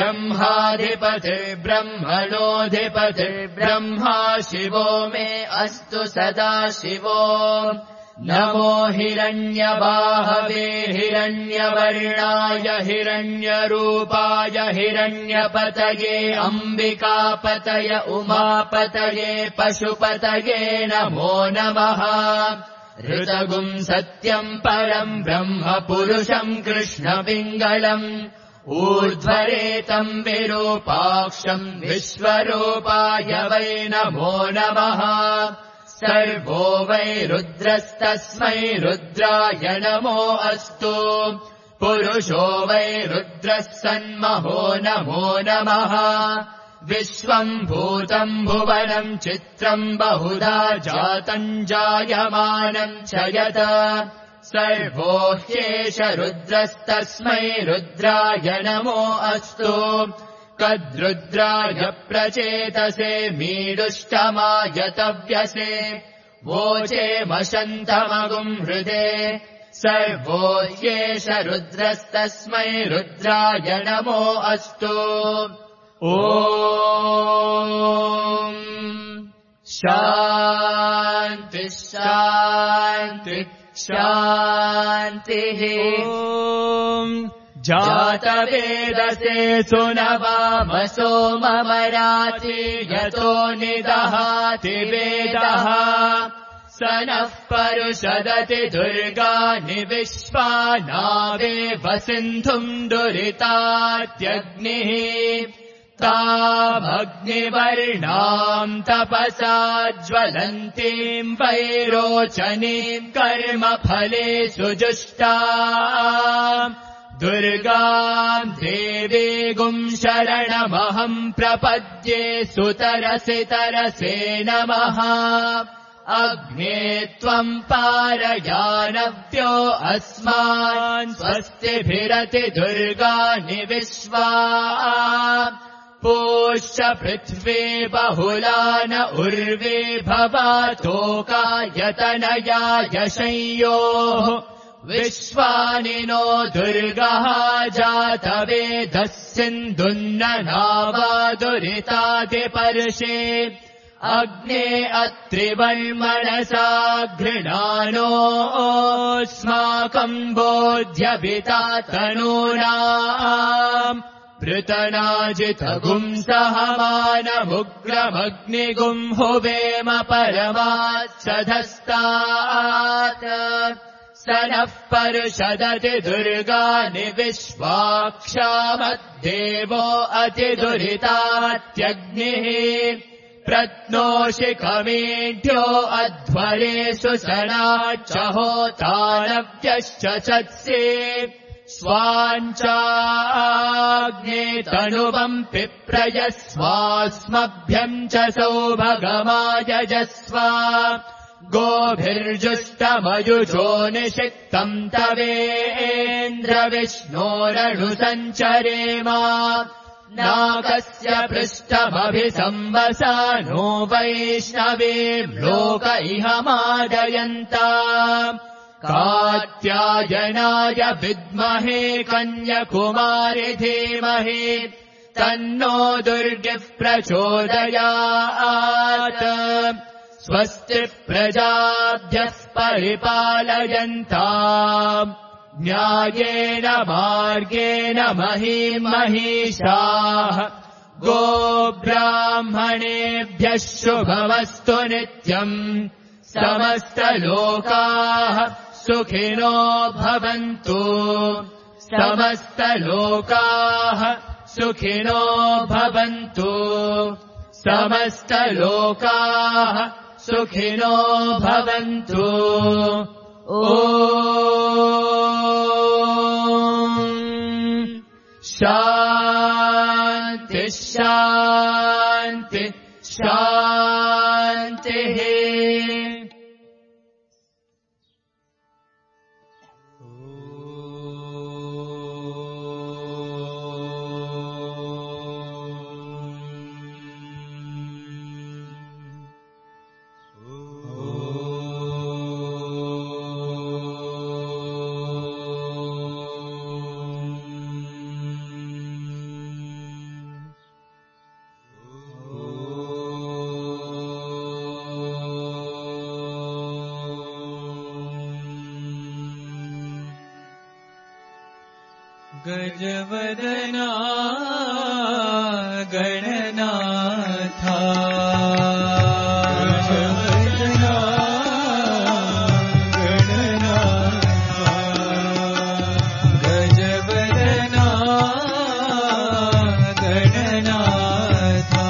ब्रह्माधिपतिर्ब्रह्मणोऽधिपतिर्ब्रह्मा शिवो मे अस्तु सदा शिवो नमो हिरण्यबाहवे हिरण्यवर्णाय हिरण्यरूपाय हिरण्यपतये अम्बिकापतय उमापतये पशुपतये नमो नमः ऋतगुम् सत्यम् परम् ब्रह्म पुरुषम् कृष्णपिङ्गलम् ऊर्ध्वरेतम् विरूपाक्षम् विश्वरूपाय वै नमो नमः सर्वो वै रुद्रस्तस्मै रुद्राय नमो अस्तु पुरुषो वै रुद्रः सन्महो नमो नमः विश्वम् भूतम् भुवनम् चित्रम् बहुधा जातम् जायमानम् च यत् सर्वो ह्येष रुद्रस्तस्मै रुद्राय नमो अस्तु कद्रुद्राय प्रचेतसे मीडुष्टमाय तव्यसे वोचेमशन्तमगुम् हृदे सर्वो ह्येष रुद्रस्तस्मै रुद्राय नमो अस्तु ॐ शान्ति शान्ति शान्तिः जातवेदसे सुनवामसो ममराति यतो निदहाति वेदः स नः परुषदति दुर्गानि विश्वानावेव सिन्धुम् दुरितात्यग्निः तामग्निवर्णाम् तपसा ज्वलन्तीम् वैरोचनीम् कर्मफले सुजुष्टा दुर्गाम् देवीगुम् शरणमहम् प्रपद्ये सुतरसि तरसे नमः अग्ने त्वम् पारयानव्यो अस्मान् स्वस्तिभिरति दुर्गानि विश्वा पूश्च पृथ्वी बहुलान उर्वे भवातोकायतनयाय शंयोः विश्वानि नो दुर्गः जातवेदः सिन्धुन्ननावादुरितादिपर्षे अग्ने अत्रिवर्मणसा घृणानोऽस्माकम् बोध्यभिता तनूनाम् पृतनाजितगुम् सहमानमुग्रमग्निगुम् हुवेम परमात्सधस्तात् स नः परुषदति दुर्गानि विश्वाक्षामद्देवो अतिदुरितात्यग्निः प्रत्नोषिकमेढ्यो अध्वरेषु सनाच्च होतानव्यश्च चत्से स्वाञ्चाग्ने तनुवम् पिप्रयस्वास्मभ्यम् च सौभगमायजस्व गोभिर्जुष्टमयुजो निषिक्तम् तवेन्द्रविष्णोरनुसञ्चरेम नाकस्य पृष्ठमभिसंवसानो वैष्णवीम् लोक इह मादयन्ता कात्यायनाय विद्महे कन्यकुमारि धीमहि तन्नो दुर्गिः प्रचोदयात् स्वस्ति प्रजाभ्यः परिपालयन्ताम् न्यायेन मार्गेण महीमहीषाः गोब्राह्मणेभ्यः शुभमस्तु नित्यम् समस्तलोकाः सुखिनो भवन्तु समस्तलोकाः सुखिनो भवन्तु समस्तलोकाः सुखिनो भवन्तु ॐ शान्ति शान्ति शान्तिः गजवदना गणनाथा गजवदना गणनाथा गजवदना गणनाथा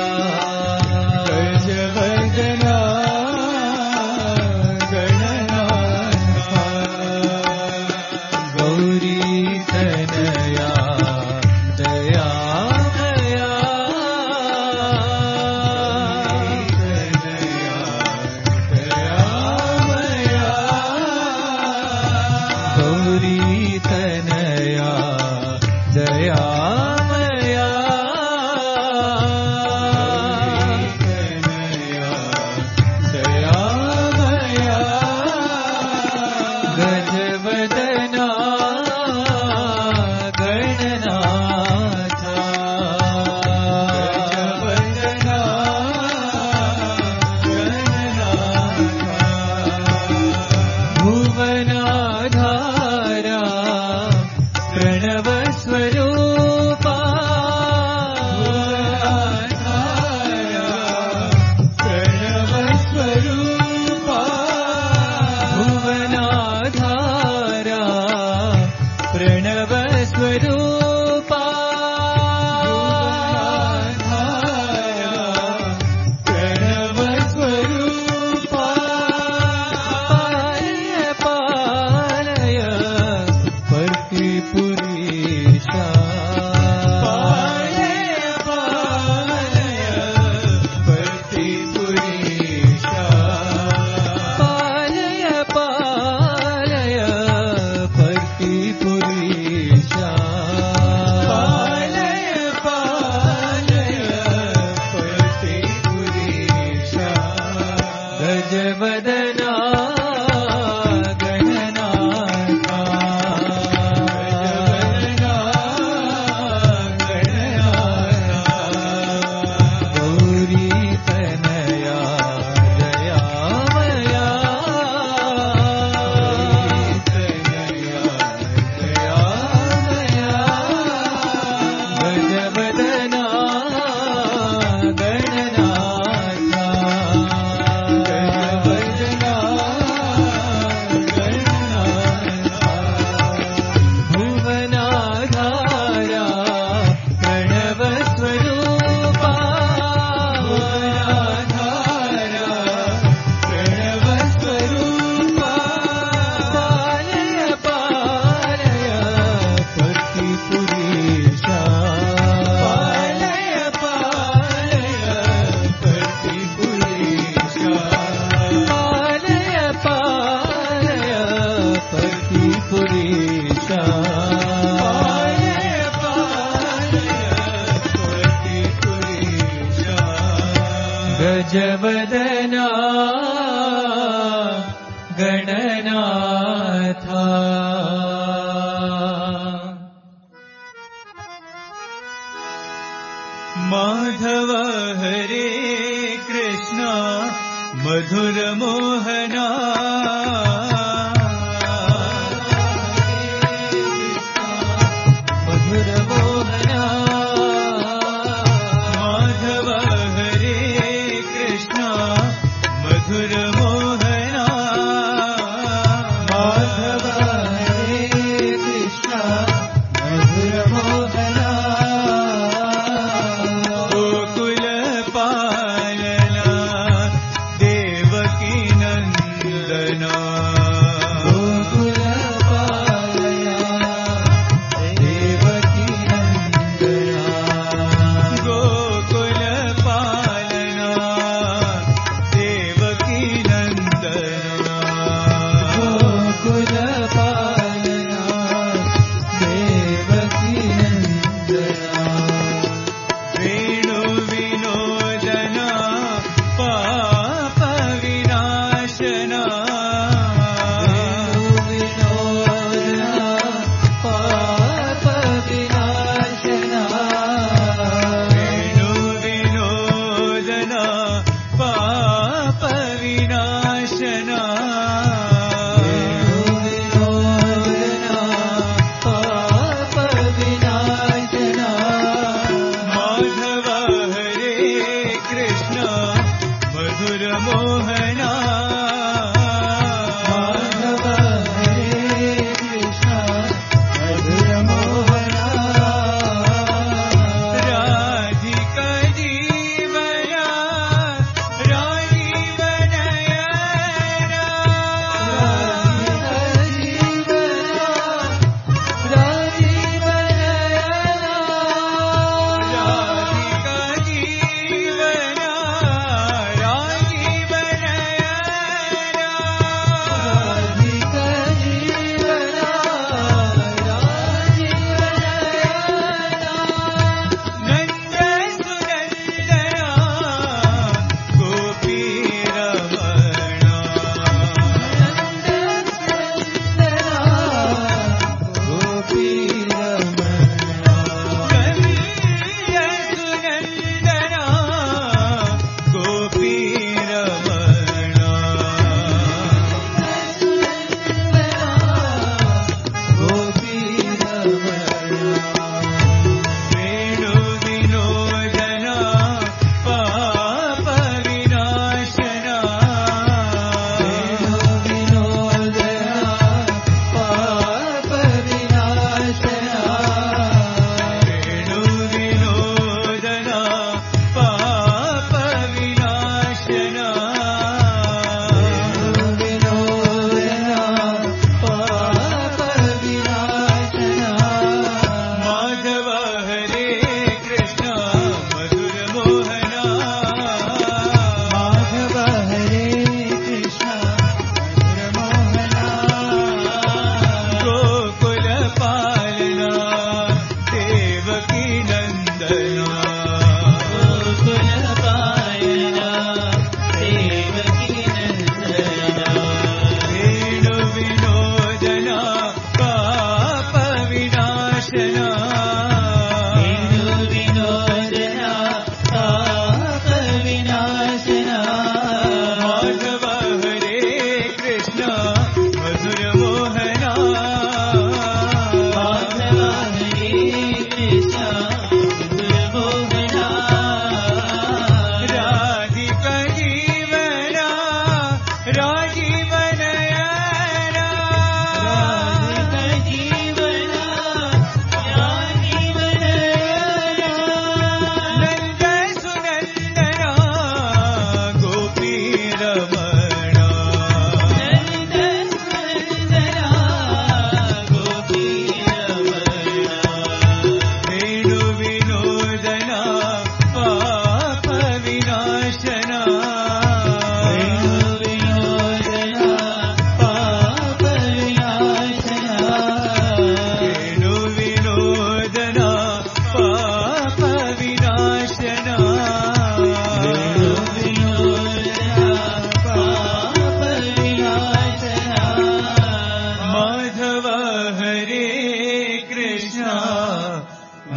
गजवदना गणनाथा गौरी तनया दयामया गौरी तनया दयामया दयामया गजवदना गणनाथा गजवदना गणनाथा भुवनाधारा प्रणवस्वरूपा भुवनाधारा प्रणवस्वरूपा प्रणवस्वरूपा पालय पर्तिपुरीशा पालय पर्तिपुरीशा पालय पर्तिपुरीशा पालय पर्तिपुरीशा गजवदना गणनाथा गौरी तनया दयामया गजवदना गणनाथा गजवदना गणनाथा भुवनाधारा प्रणवस्वरूपा भुवनाधारा प्रणवस्वरूपा पालय पर्तिपुरीशा पालय पर्तिपुरीशा पालय पर्तिपुरीशा पर्तिपुरीशा गजवदना गणनाथा माधव हरे कृष्ण मधुर मोहना मधुर मोहना माधव हरे कृष्ण मधुर मोहना माधव हरे कृष्ण मधुर मोहना गोकुल पालना देवकी नंदना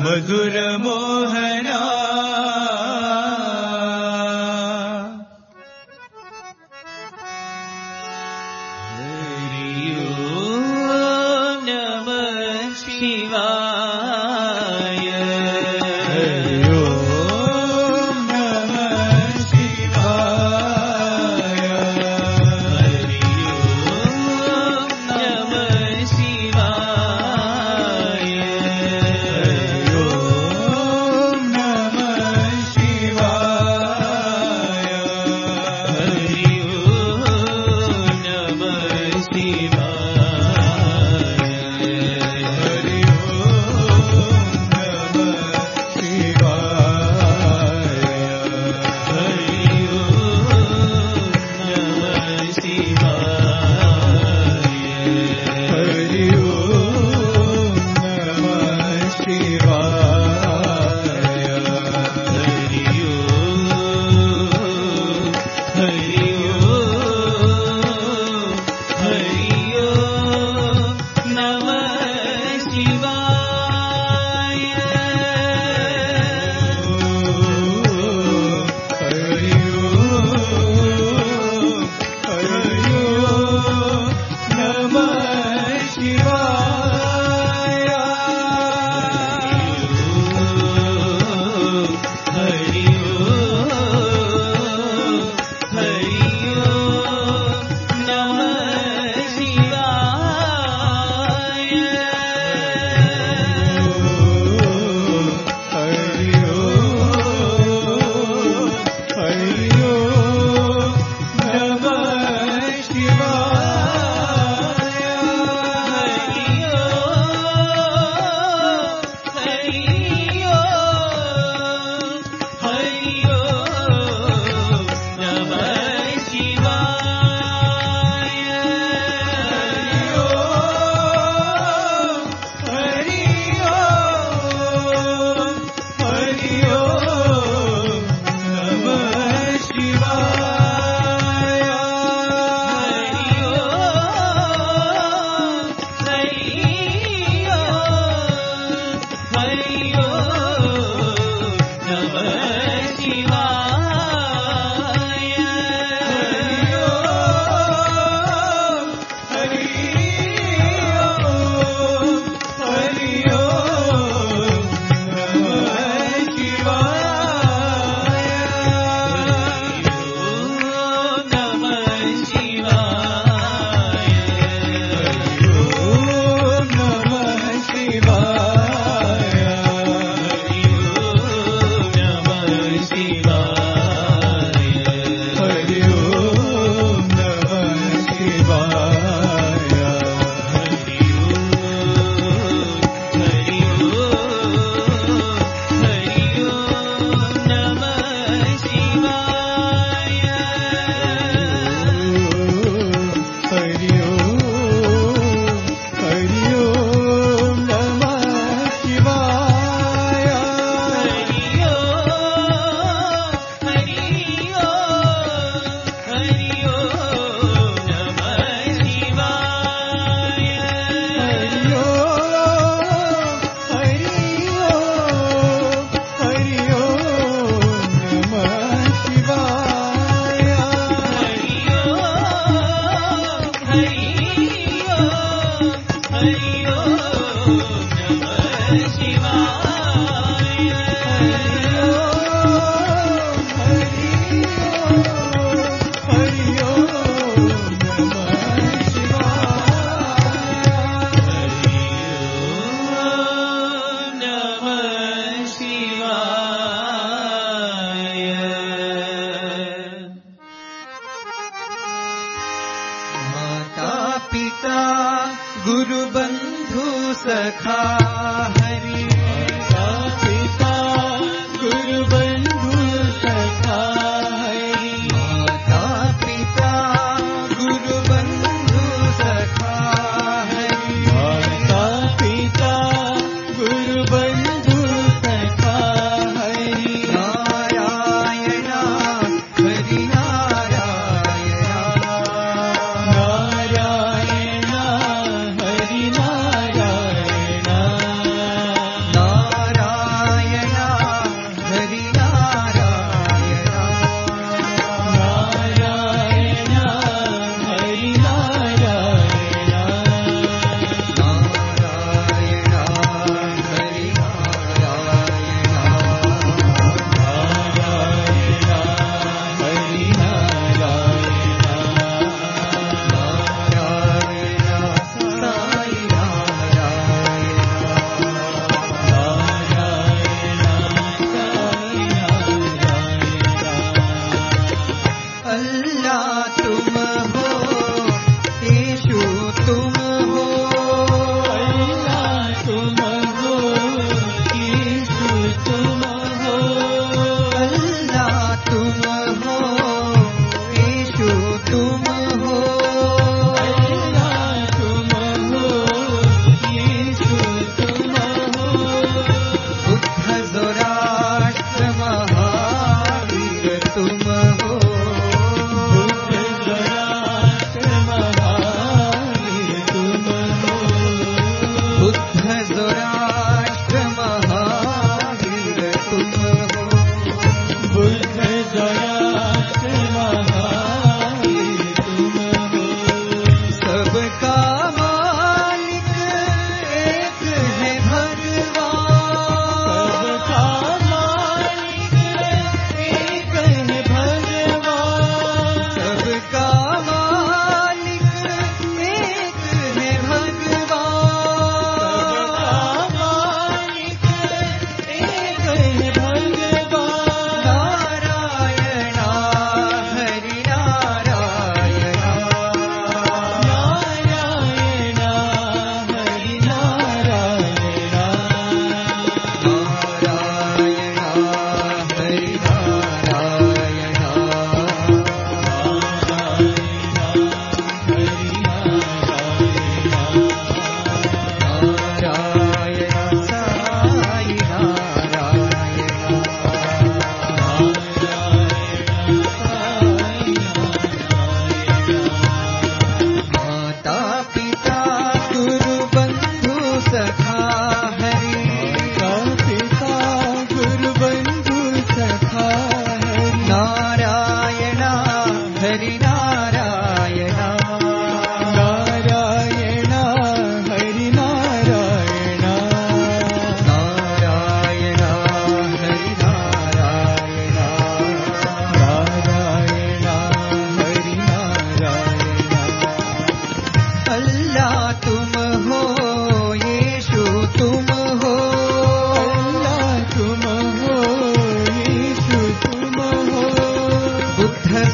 मधुर मोहना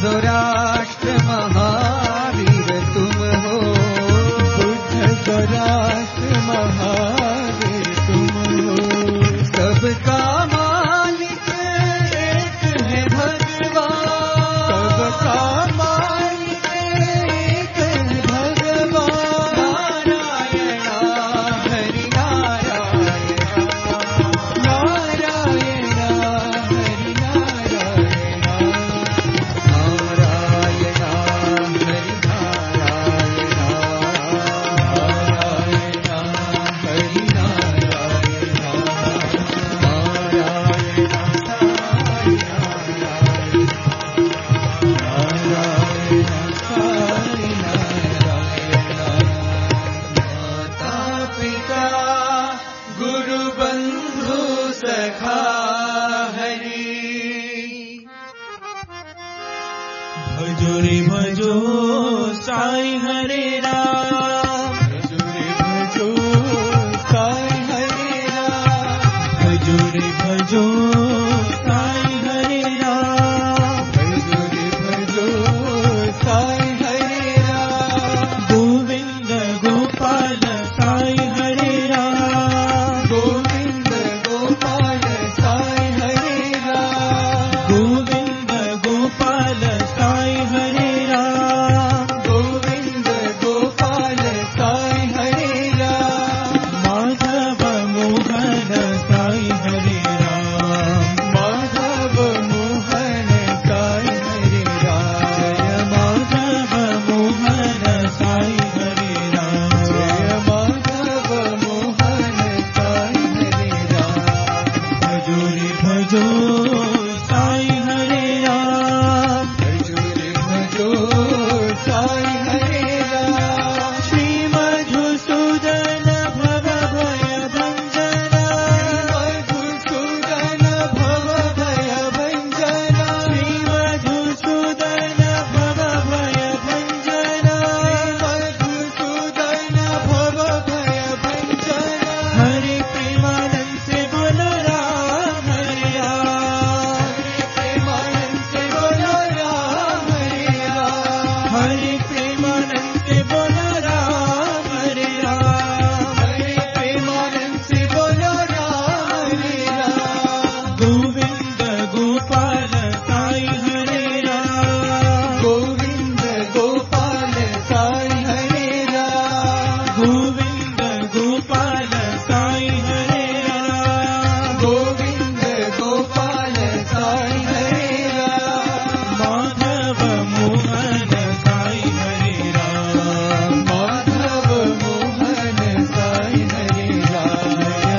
जो राष्ट्र महावीर तुम हो, बुद्ध जो राष्ट्र महावीर तुम हो। सबका मालिक एक है भगवान, सबका मालिक एक है भगवान। नारायण हरि नारायण, नारायण हरि नारायण, नारायण हरि नारायण, नारायण हरि भजो रे भजो साईं हरे राम, भजो रे भजो साईं हरे राम, भजो रे भजो साईं हरे राम, भजो रे भजो साईं हरे राम। गोविंद गोपाल साईं हरे राम, गोविंद गोपाल साईं हरे राम, गोविंद गोपाल साईं हरे राम, गोविंद गोपाल साईं हरे राम। माधव मोहन साईं हरे राम, माधव मोहन साईं हरे राम, माधव मोहन साईं हरे राम, जय माधव मोहन साईं हरे राम। भजो रे भजो साईं हरे राम, भजो रे भजो साईं हरे राम। श्री मधुसूदन भव भय भंजना, मधुसूदन भव भय भंजना, श्री मधुसूदन भव भय भंजना, मधुसूदन भव भय भंजना। हरे प्रेमानंद से बोलो राम हरे राम, प्रेमानंद से बोलो राम हरे राम, हरे प्रेमानंद से बोलो राम हरे राम, हरे प्रेमानंद से बोलो राम हरे राम। गोविंद गोपाल साईं हरे राम, गोविंद गोपाल साईं हरे राम, गोविंद गोपाल साईं हरे राम, गोविंद गोपाल साईं हरे राम। माधव मोहन साईं हरे राम, माधव मोहन साईं हरे राम,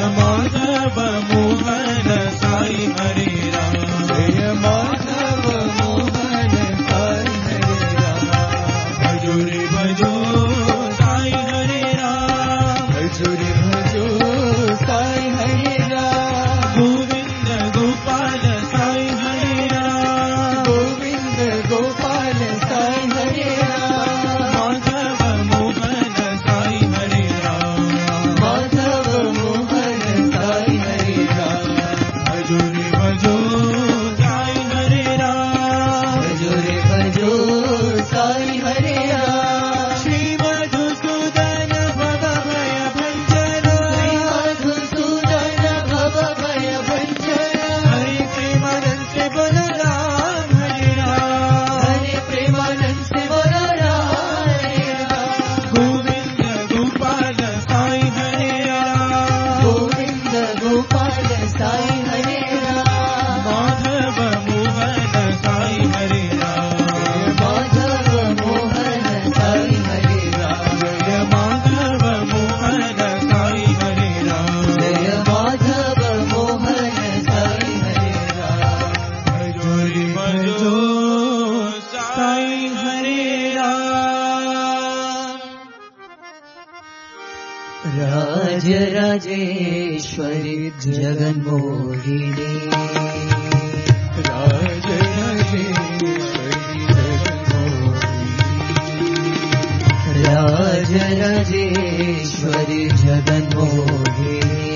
माधव मोहन साईं हरे राम, जय माधव मोहन साईं हरे राम। भजो रे भजो साईं हरे राम, भजो रे भजो साईं हरे राम, गोविंद गोपाल साईं हरे राम, गोविंद गोपाल साईं हरे राम, माधव मोहन साईं हरे राम, माधव मोहन साईं हरे राम। भजो रे भजो साईं हरे राम, भजो रे भजो साईं हरे राम। श्री मधुसूदन भव भय भंजना, मधुसूदन भव भय भंजना, हरे प्रेमानंद से बोलो राम हरे राम, हरे प्रेमानंद से बोलो राम हरे राम। गोविंद गोपाल साईं हरे राम, गोविंद गोपाल साईं हरे राम, माधव मोहन साईं हरे राम, माधव मोहन साईं हरे राम, जय माधव मोहन साईं हरे राम, जय माधव मोहन साईं हरे राम। भजो रे भजो साईं हरे राम। राज राजेश्वरी जगन्मोहिनी, राज राजेश्वरी जगन्मोहिनी, राज राजेश्वरी जगन्मोहिनी,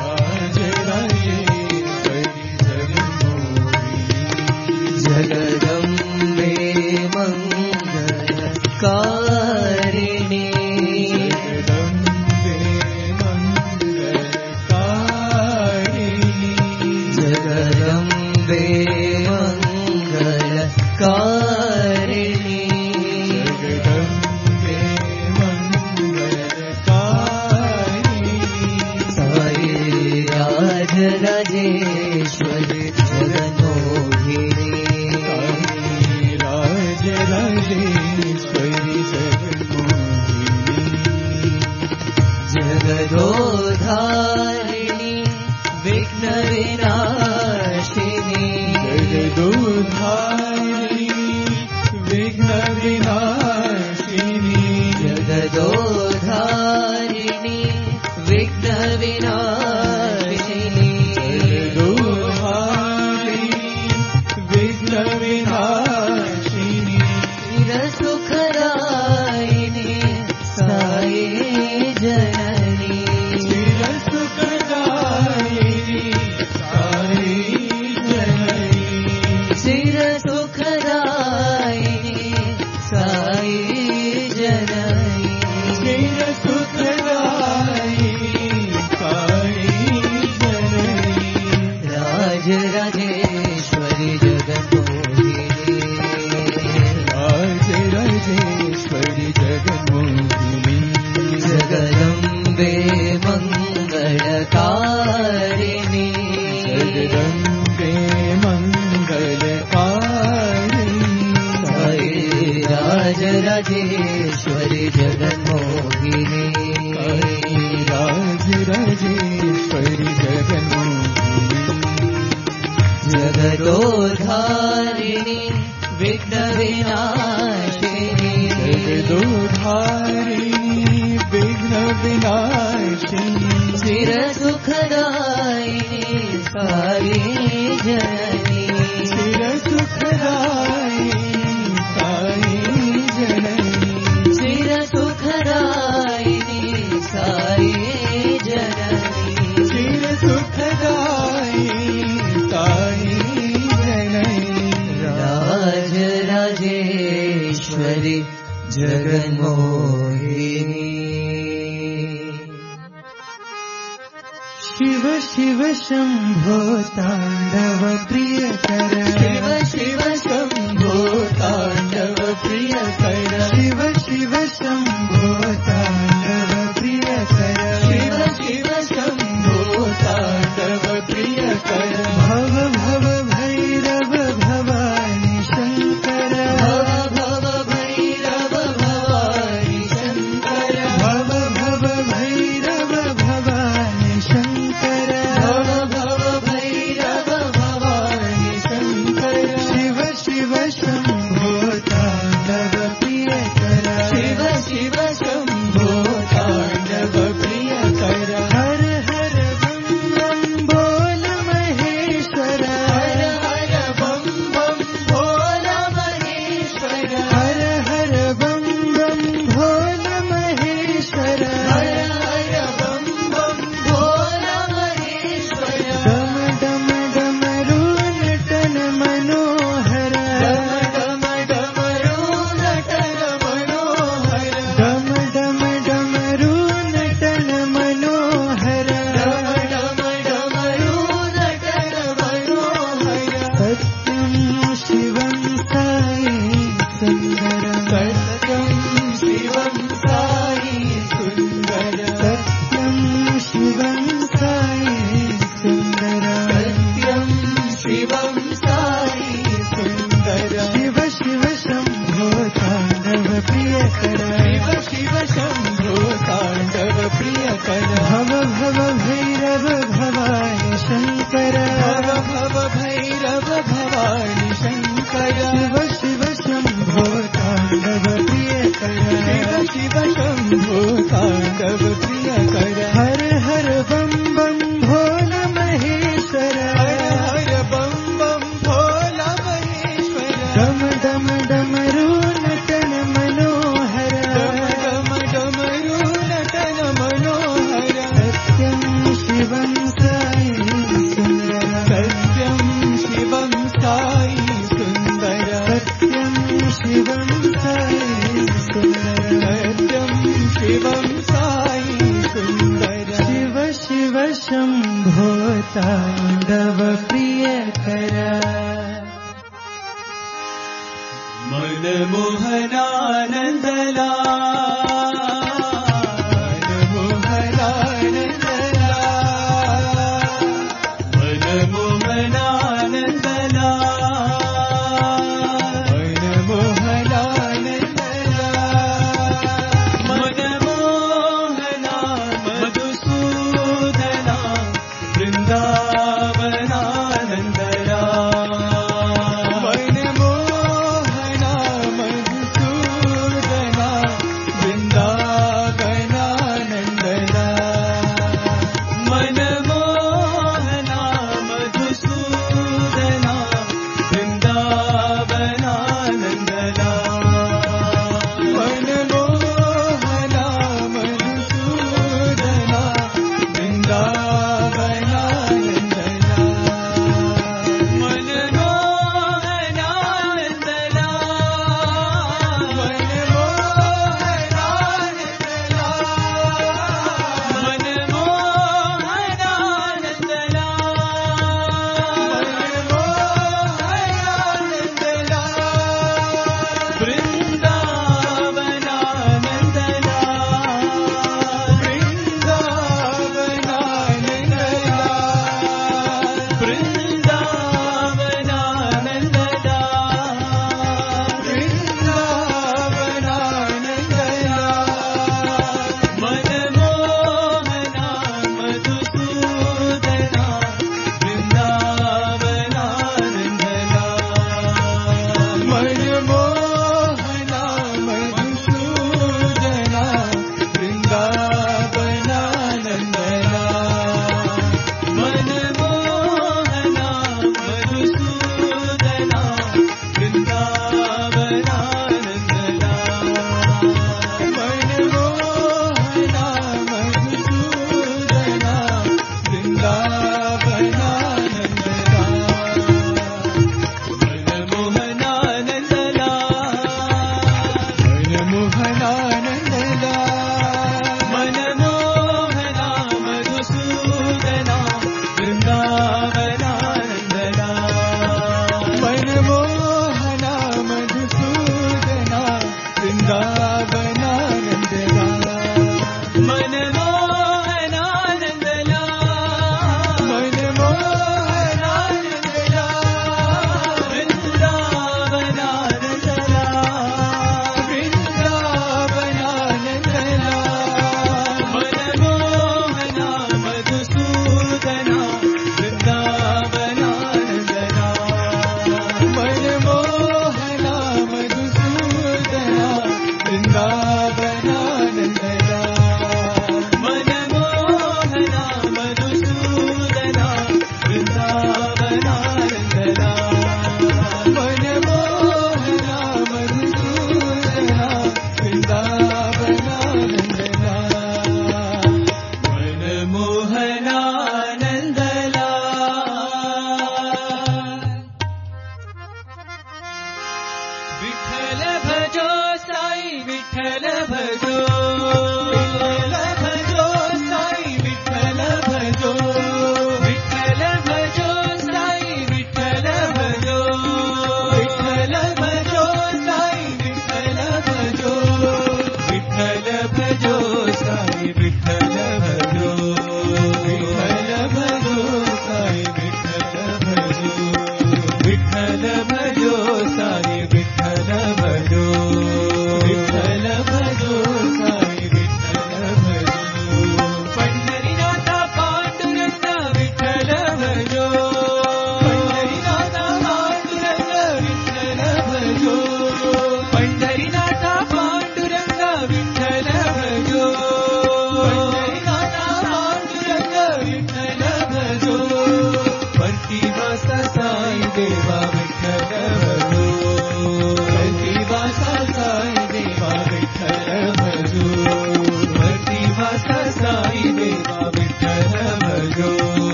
राज राजेश्वरी जगन्मोहिनी, जगद राजराजेश्वरी जगन्मोहिनी राजराजेश्वरी जगन्मोहिनी जगदोधारिणी विघ्नविनाशिनी जगदोधारिणी विघ्नविनाशिनी जगदोधारिणी विघ्नविनाशिनी विघ्नविनाशिनी चिरसुखदायिनी साई जननी चिरसुखदायिनी साई जननी चिरसुखदायिनी साई जननी चिरसुखदायिनी साई जननी राजराजेश्वरी जगन्मोहिनी राजराजेश्वरी जगन्मोहिनी जगदम्बे मङ्गलकारिणी जगदम्बे मङ्गलकारिणी साई राजराजेश्वरी जगन्मोहिनी राजराजेश्वरी जगन्मोहिनी जगदोधारिणी विघ्नविनाशिनी जगदोधारिणी विघ्नविनाशिनी चिरसुखदायिनी साई जननी चिरसुखदायिनी साई जननी चिरसुखदायिनी साई जननी चिरसुखदायिनी साई जननी राजराजेश्वरी जगन्मोहिनी शिव शिव शंभो तांडव प्रियकर शिव शिव शंभो तांडव प्रियकर शिव शिव शंभो तांडव प्रियकर शिव शिव शंभो तांडव प्रियकर भव भव भैरव भवानी शंकर भव भव भैरव भवानी शंकर भव भव भैरव भवानी शंकर भव भव भैरव भवानी शंकर शिव शिव शंभो तांडव प्रियकर शिव शिव शंभो तांडव प्रियकर हर हर बम बम बोल महेश्वर हर हर बम बम बोल महेश्वर हर हर बम बम भोल महेश्वर हर हर बम बम भोल महेश्वर डम डम डमरू नटन मनोहर डम डम डमरू नटन मनोहर डम डम डमरू नटन मनोहर डम डम डमरू नटन मनोहर सत्यं शिवं साई सुन्दरं सत्यं शिवं साई सुन्दरं सत्यं शिवं साई सुन्दरं सत्यं शिवं साई सुन्दरं शिव शिव शंभो तांडव प्रियकर शिव शिव शंभो तांडव प्रियकर भव भव भैरव भवानी शंकर भव भव भैरव भवानी शंकर शिव शिव शंभो तांडव प्रियकर शिव शिव शंभो तांडव प्रियकर हर हर बम बम भोल महेश्वर हर हर बम बम भोल महेश्वर डम डम डमरू नटन मनोहर डम डम डमरू नटन मनोहर सत्यं शिवं साई सुन्दरं सत्यं शिवं साई सुन्दरं सत्यं शिवं साई सुन्दरं सत्यं शिवं साई सुन्दरं शिव शिव शंभो तांडव प्रियकर मनमोहनानन्दला मनमोहनानन्दला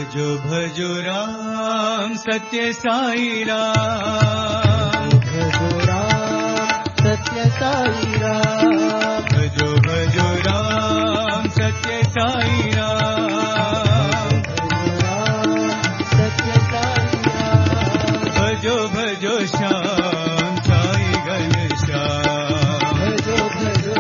भजो भजो राम सत्य साई राम, भजो राम सत्य साई राम, भजो भजो राम सत्य साई राम, सत्य साई राम, भजो भजो श्याम साई घनश्याम, भजो भजो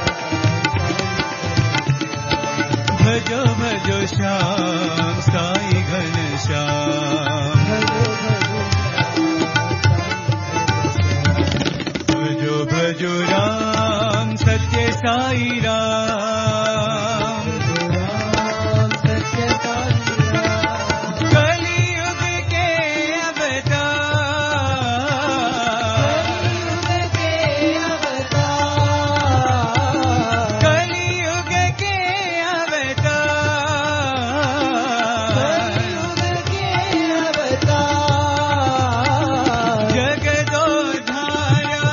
भजो भजो श्याम साई घनश्याम, भजो भजो राम सत्य साई राम, सत्य साई राम, कलियुग के अवतार, कलियुग के अवतार, कलियुग के अवतार, कलियुग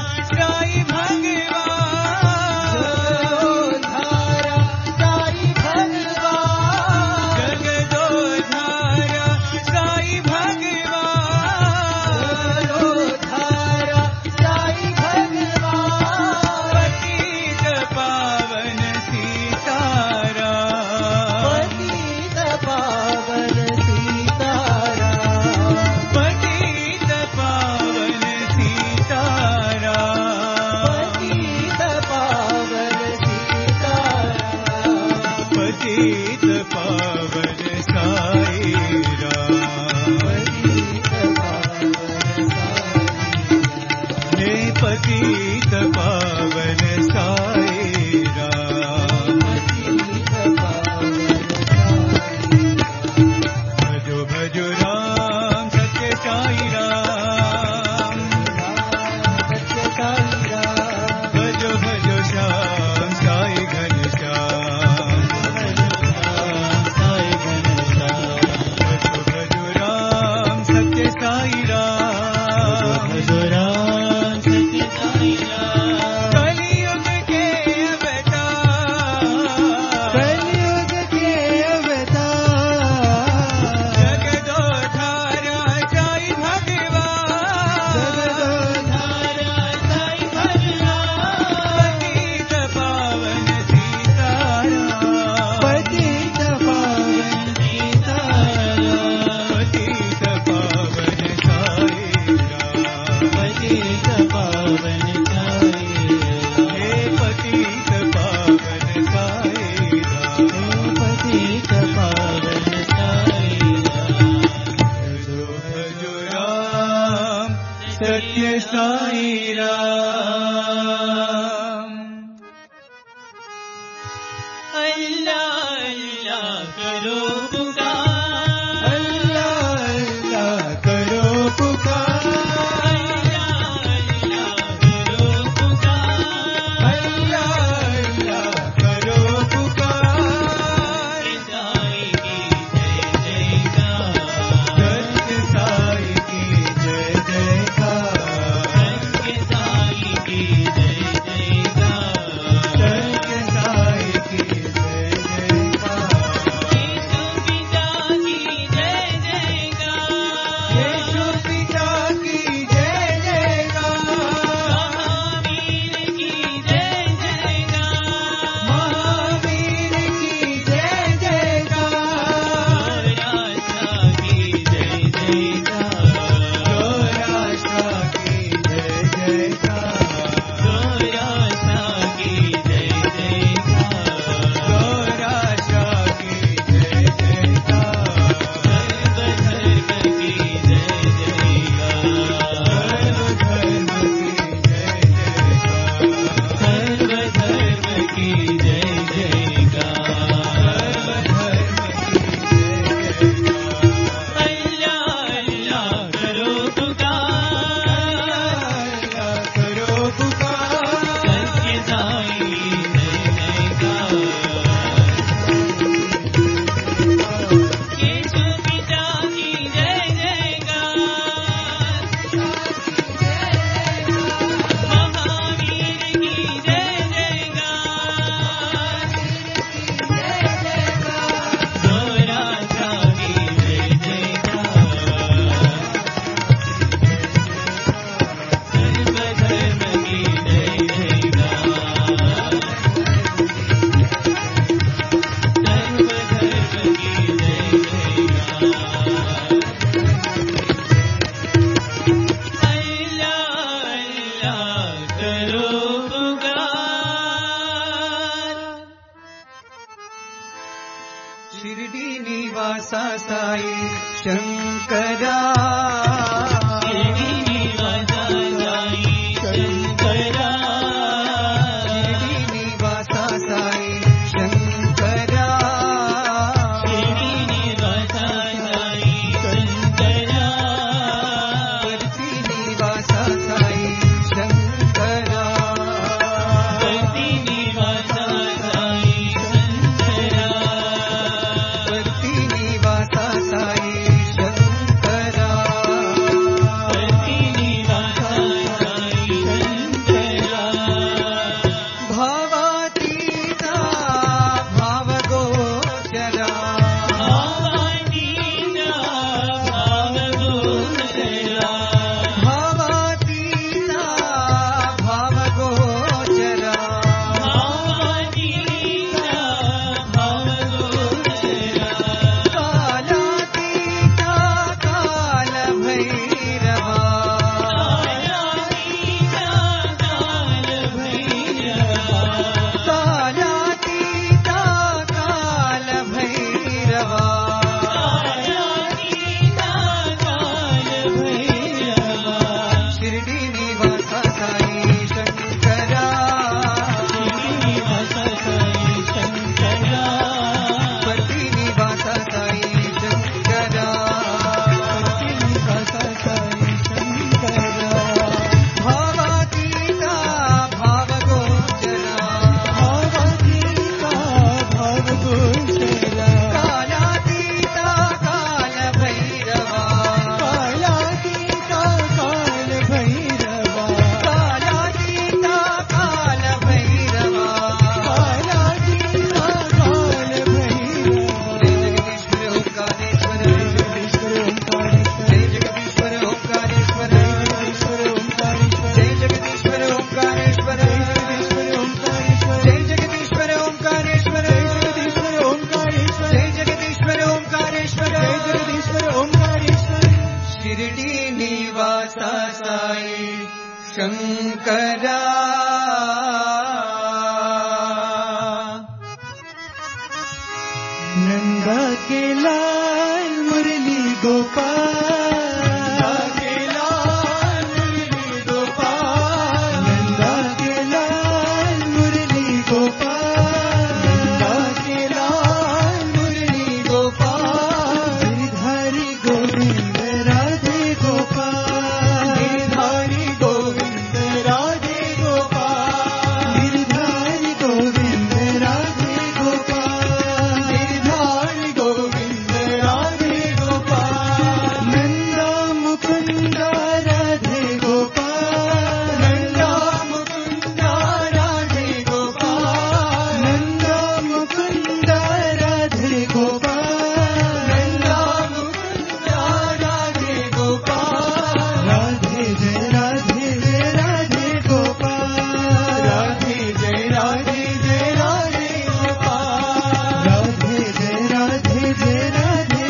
पतित पावन साई राम, भजो भजो राम सत्य साई राम, भजो भजो श्याम साई घनश्याम, भजो भजो राम सत्य साई राम, भजो राम सत्य साई राम, निवास साई शंकरा शंकरा नंदा के लाल मुरली गोपाल के लाल मुरली गोपाल नंदा के लाल मुरली गोपाल नंदा के लाल मुरली गोपाल गिरधारी गोविंद राधे गोपाल गिरधारी गोविंद राधे गोपाल गिरधारी गोविंद राधे गोपाल गिरधारी गोविंद राधे गोपाल नंदा मुकुंद राधे गोपाल नंदा मुकुंद राधे गोपाल नंदा मुकुंद राधे गोपाल नंदा मुकुंद राधे गोपाल राधे जय राधे जय राधे गोपाल राधे जय राधे जय राधे गोपाल राधे जय राधे जय राधे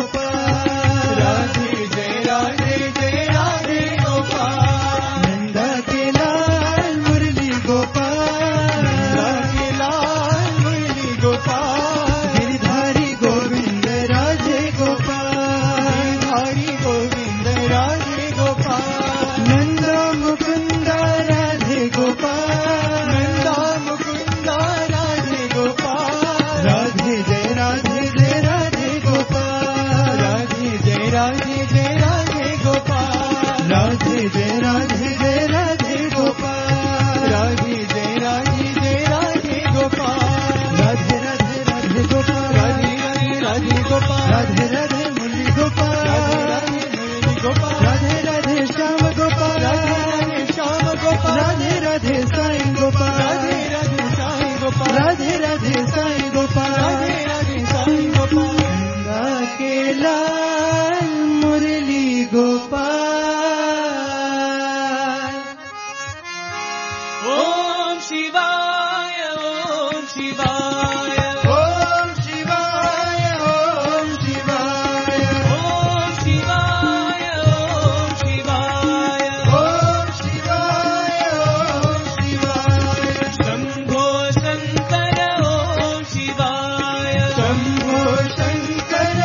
गोपाल राधे जय राधे जय राधे गोपाल नंदा के लाल मुरली गोपाल नंदा के लाल मुरली गोपाल गिरधारी गोविंद राधे गोपाल गिरधारी गोविंद राधे गोपाल नंदा मुकुंद राधे गोपाल नंदा मुकुंद राधे गोपाल राधे जय राधे जय राधे गोपाल राधे जय राधे जय राधे गोपाल राधे जय राधे जय राधे गोपाल राधे जय राधे जय राधे गोपाल राधे राधे राधे गोपाल राधे राधे राधे गोपाल राधे राधे मुरली गोपाल राधे मुरली गोपाल राधे राधे श्याम गोपाल राधे राधे श्याम गोपाल राधे राधे साईं गोपाल राधे राधे साईं गोपाल राधे राधे साईं गोपाल राधे राधे साईं गोपाल नंदा के लाल मुरली गोपाल ओम शिवाय ओम शिवाय ओम शिवाय ओम शिवाय ओम शिवाय ओम शिवाय ओम शिवाय ओम शिवाय शंभो शंकर ओम शिवाय शंभो शंकर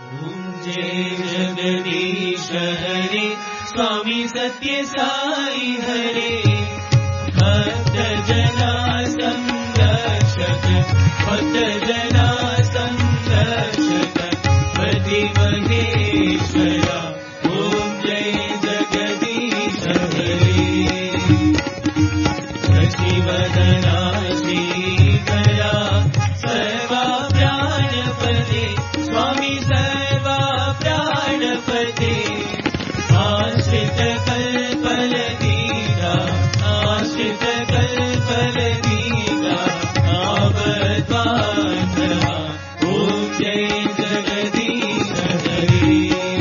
जय जगदीश हरे स्वामी सत्य साई हरे भक्त जना संरक्षक भक्त जना संरक्षक पति महेश्वरा ओम जय जगदीश हरे शशिवदना श्रीकरा सर्वा प्राणपते स्वामी सर्वा प्राणपते आश्रित कल्पलदीना आश्रित कल्पलदीना आवद्वान्धवा ओम जय जगदीश हरे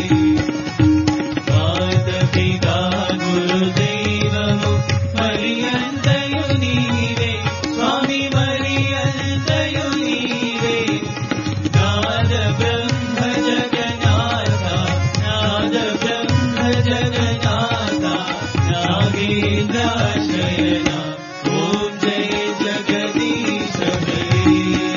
मातपिता गुरुदैवमु मरियन्तयु नीवे स्वामी मरियन्तयु नीवे नाद ब्रह्म जगन्नाथा नाद ब्रह्म जगन्नाथा नागेन्द्राशयना ओम जय जगदीश हरे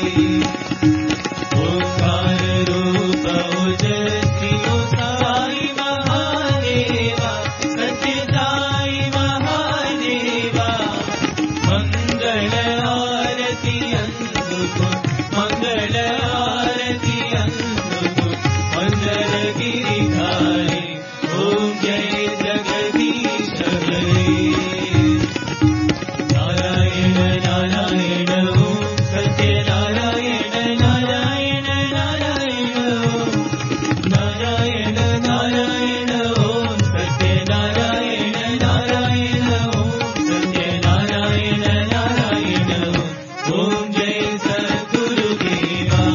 ओंकार रूप ओजस्वियो साई महादेवा सत्य साई महादेवा मंगल आरती अंदुको मंगल आरती अंदुको मंगल गिरिधारी ओम जय जगदीश हरे नारायण नारायण ओम सत्य नारायण नारायण नारायण ओम नारायण नारायण ओम सत्य नारायण नारायण ओम सत्य नारायण नारायण ओम जय सद्गुरुदेवा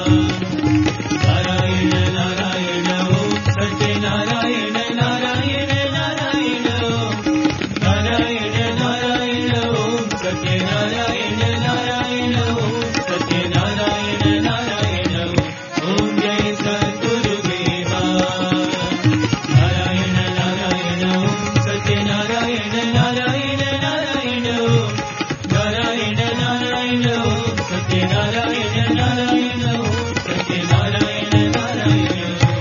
नारायण नारायण ओम सत्य नारायण नारायण नारायण ओम नारायण नारायण ओम सत्य नारायण नारायण ओम सत्य नारायण नारायण ओम जय सद्गुरुदेवा नारायण नारायण ओम सत्य नारायण नारायण नारायण ओम नारायण नारायण ओम सत्य नारायण नारायण ओम सत्य नारायण नारायण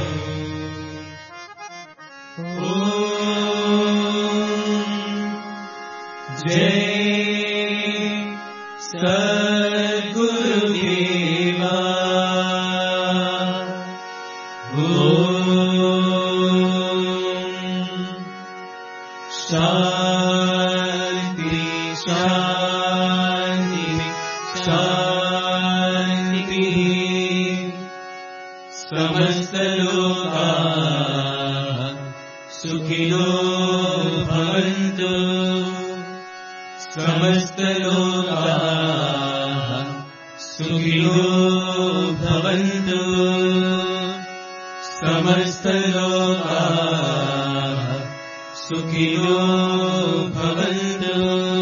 ओम जय सद्गुरुदेवा शांति शांति शांति समस्त लोकाः सुखिनो भवन्तु समस्त लोकाः सुखिनो भवन्तु समस्त लोकाः सुखिनो भवन्तु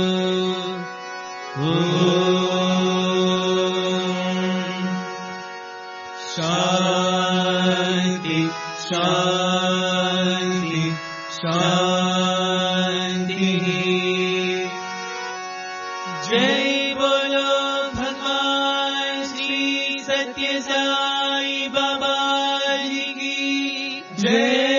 शांति शांति शांति जय बोलो भगवान श्री सत्य साई बाबा जी की जय।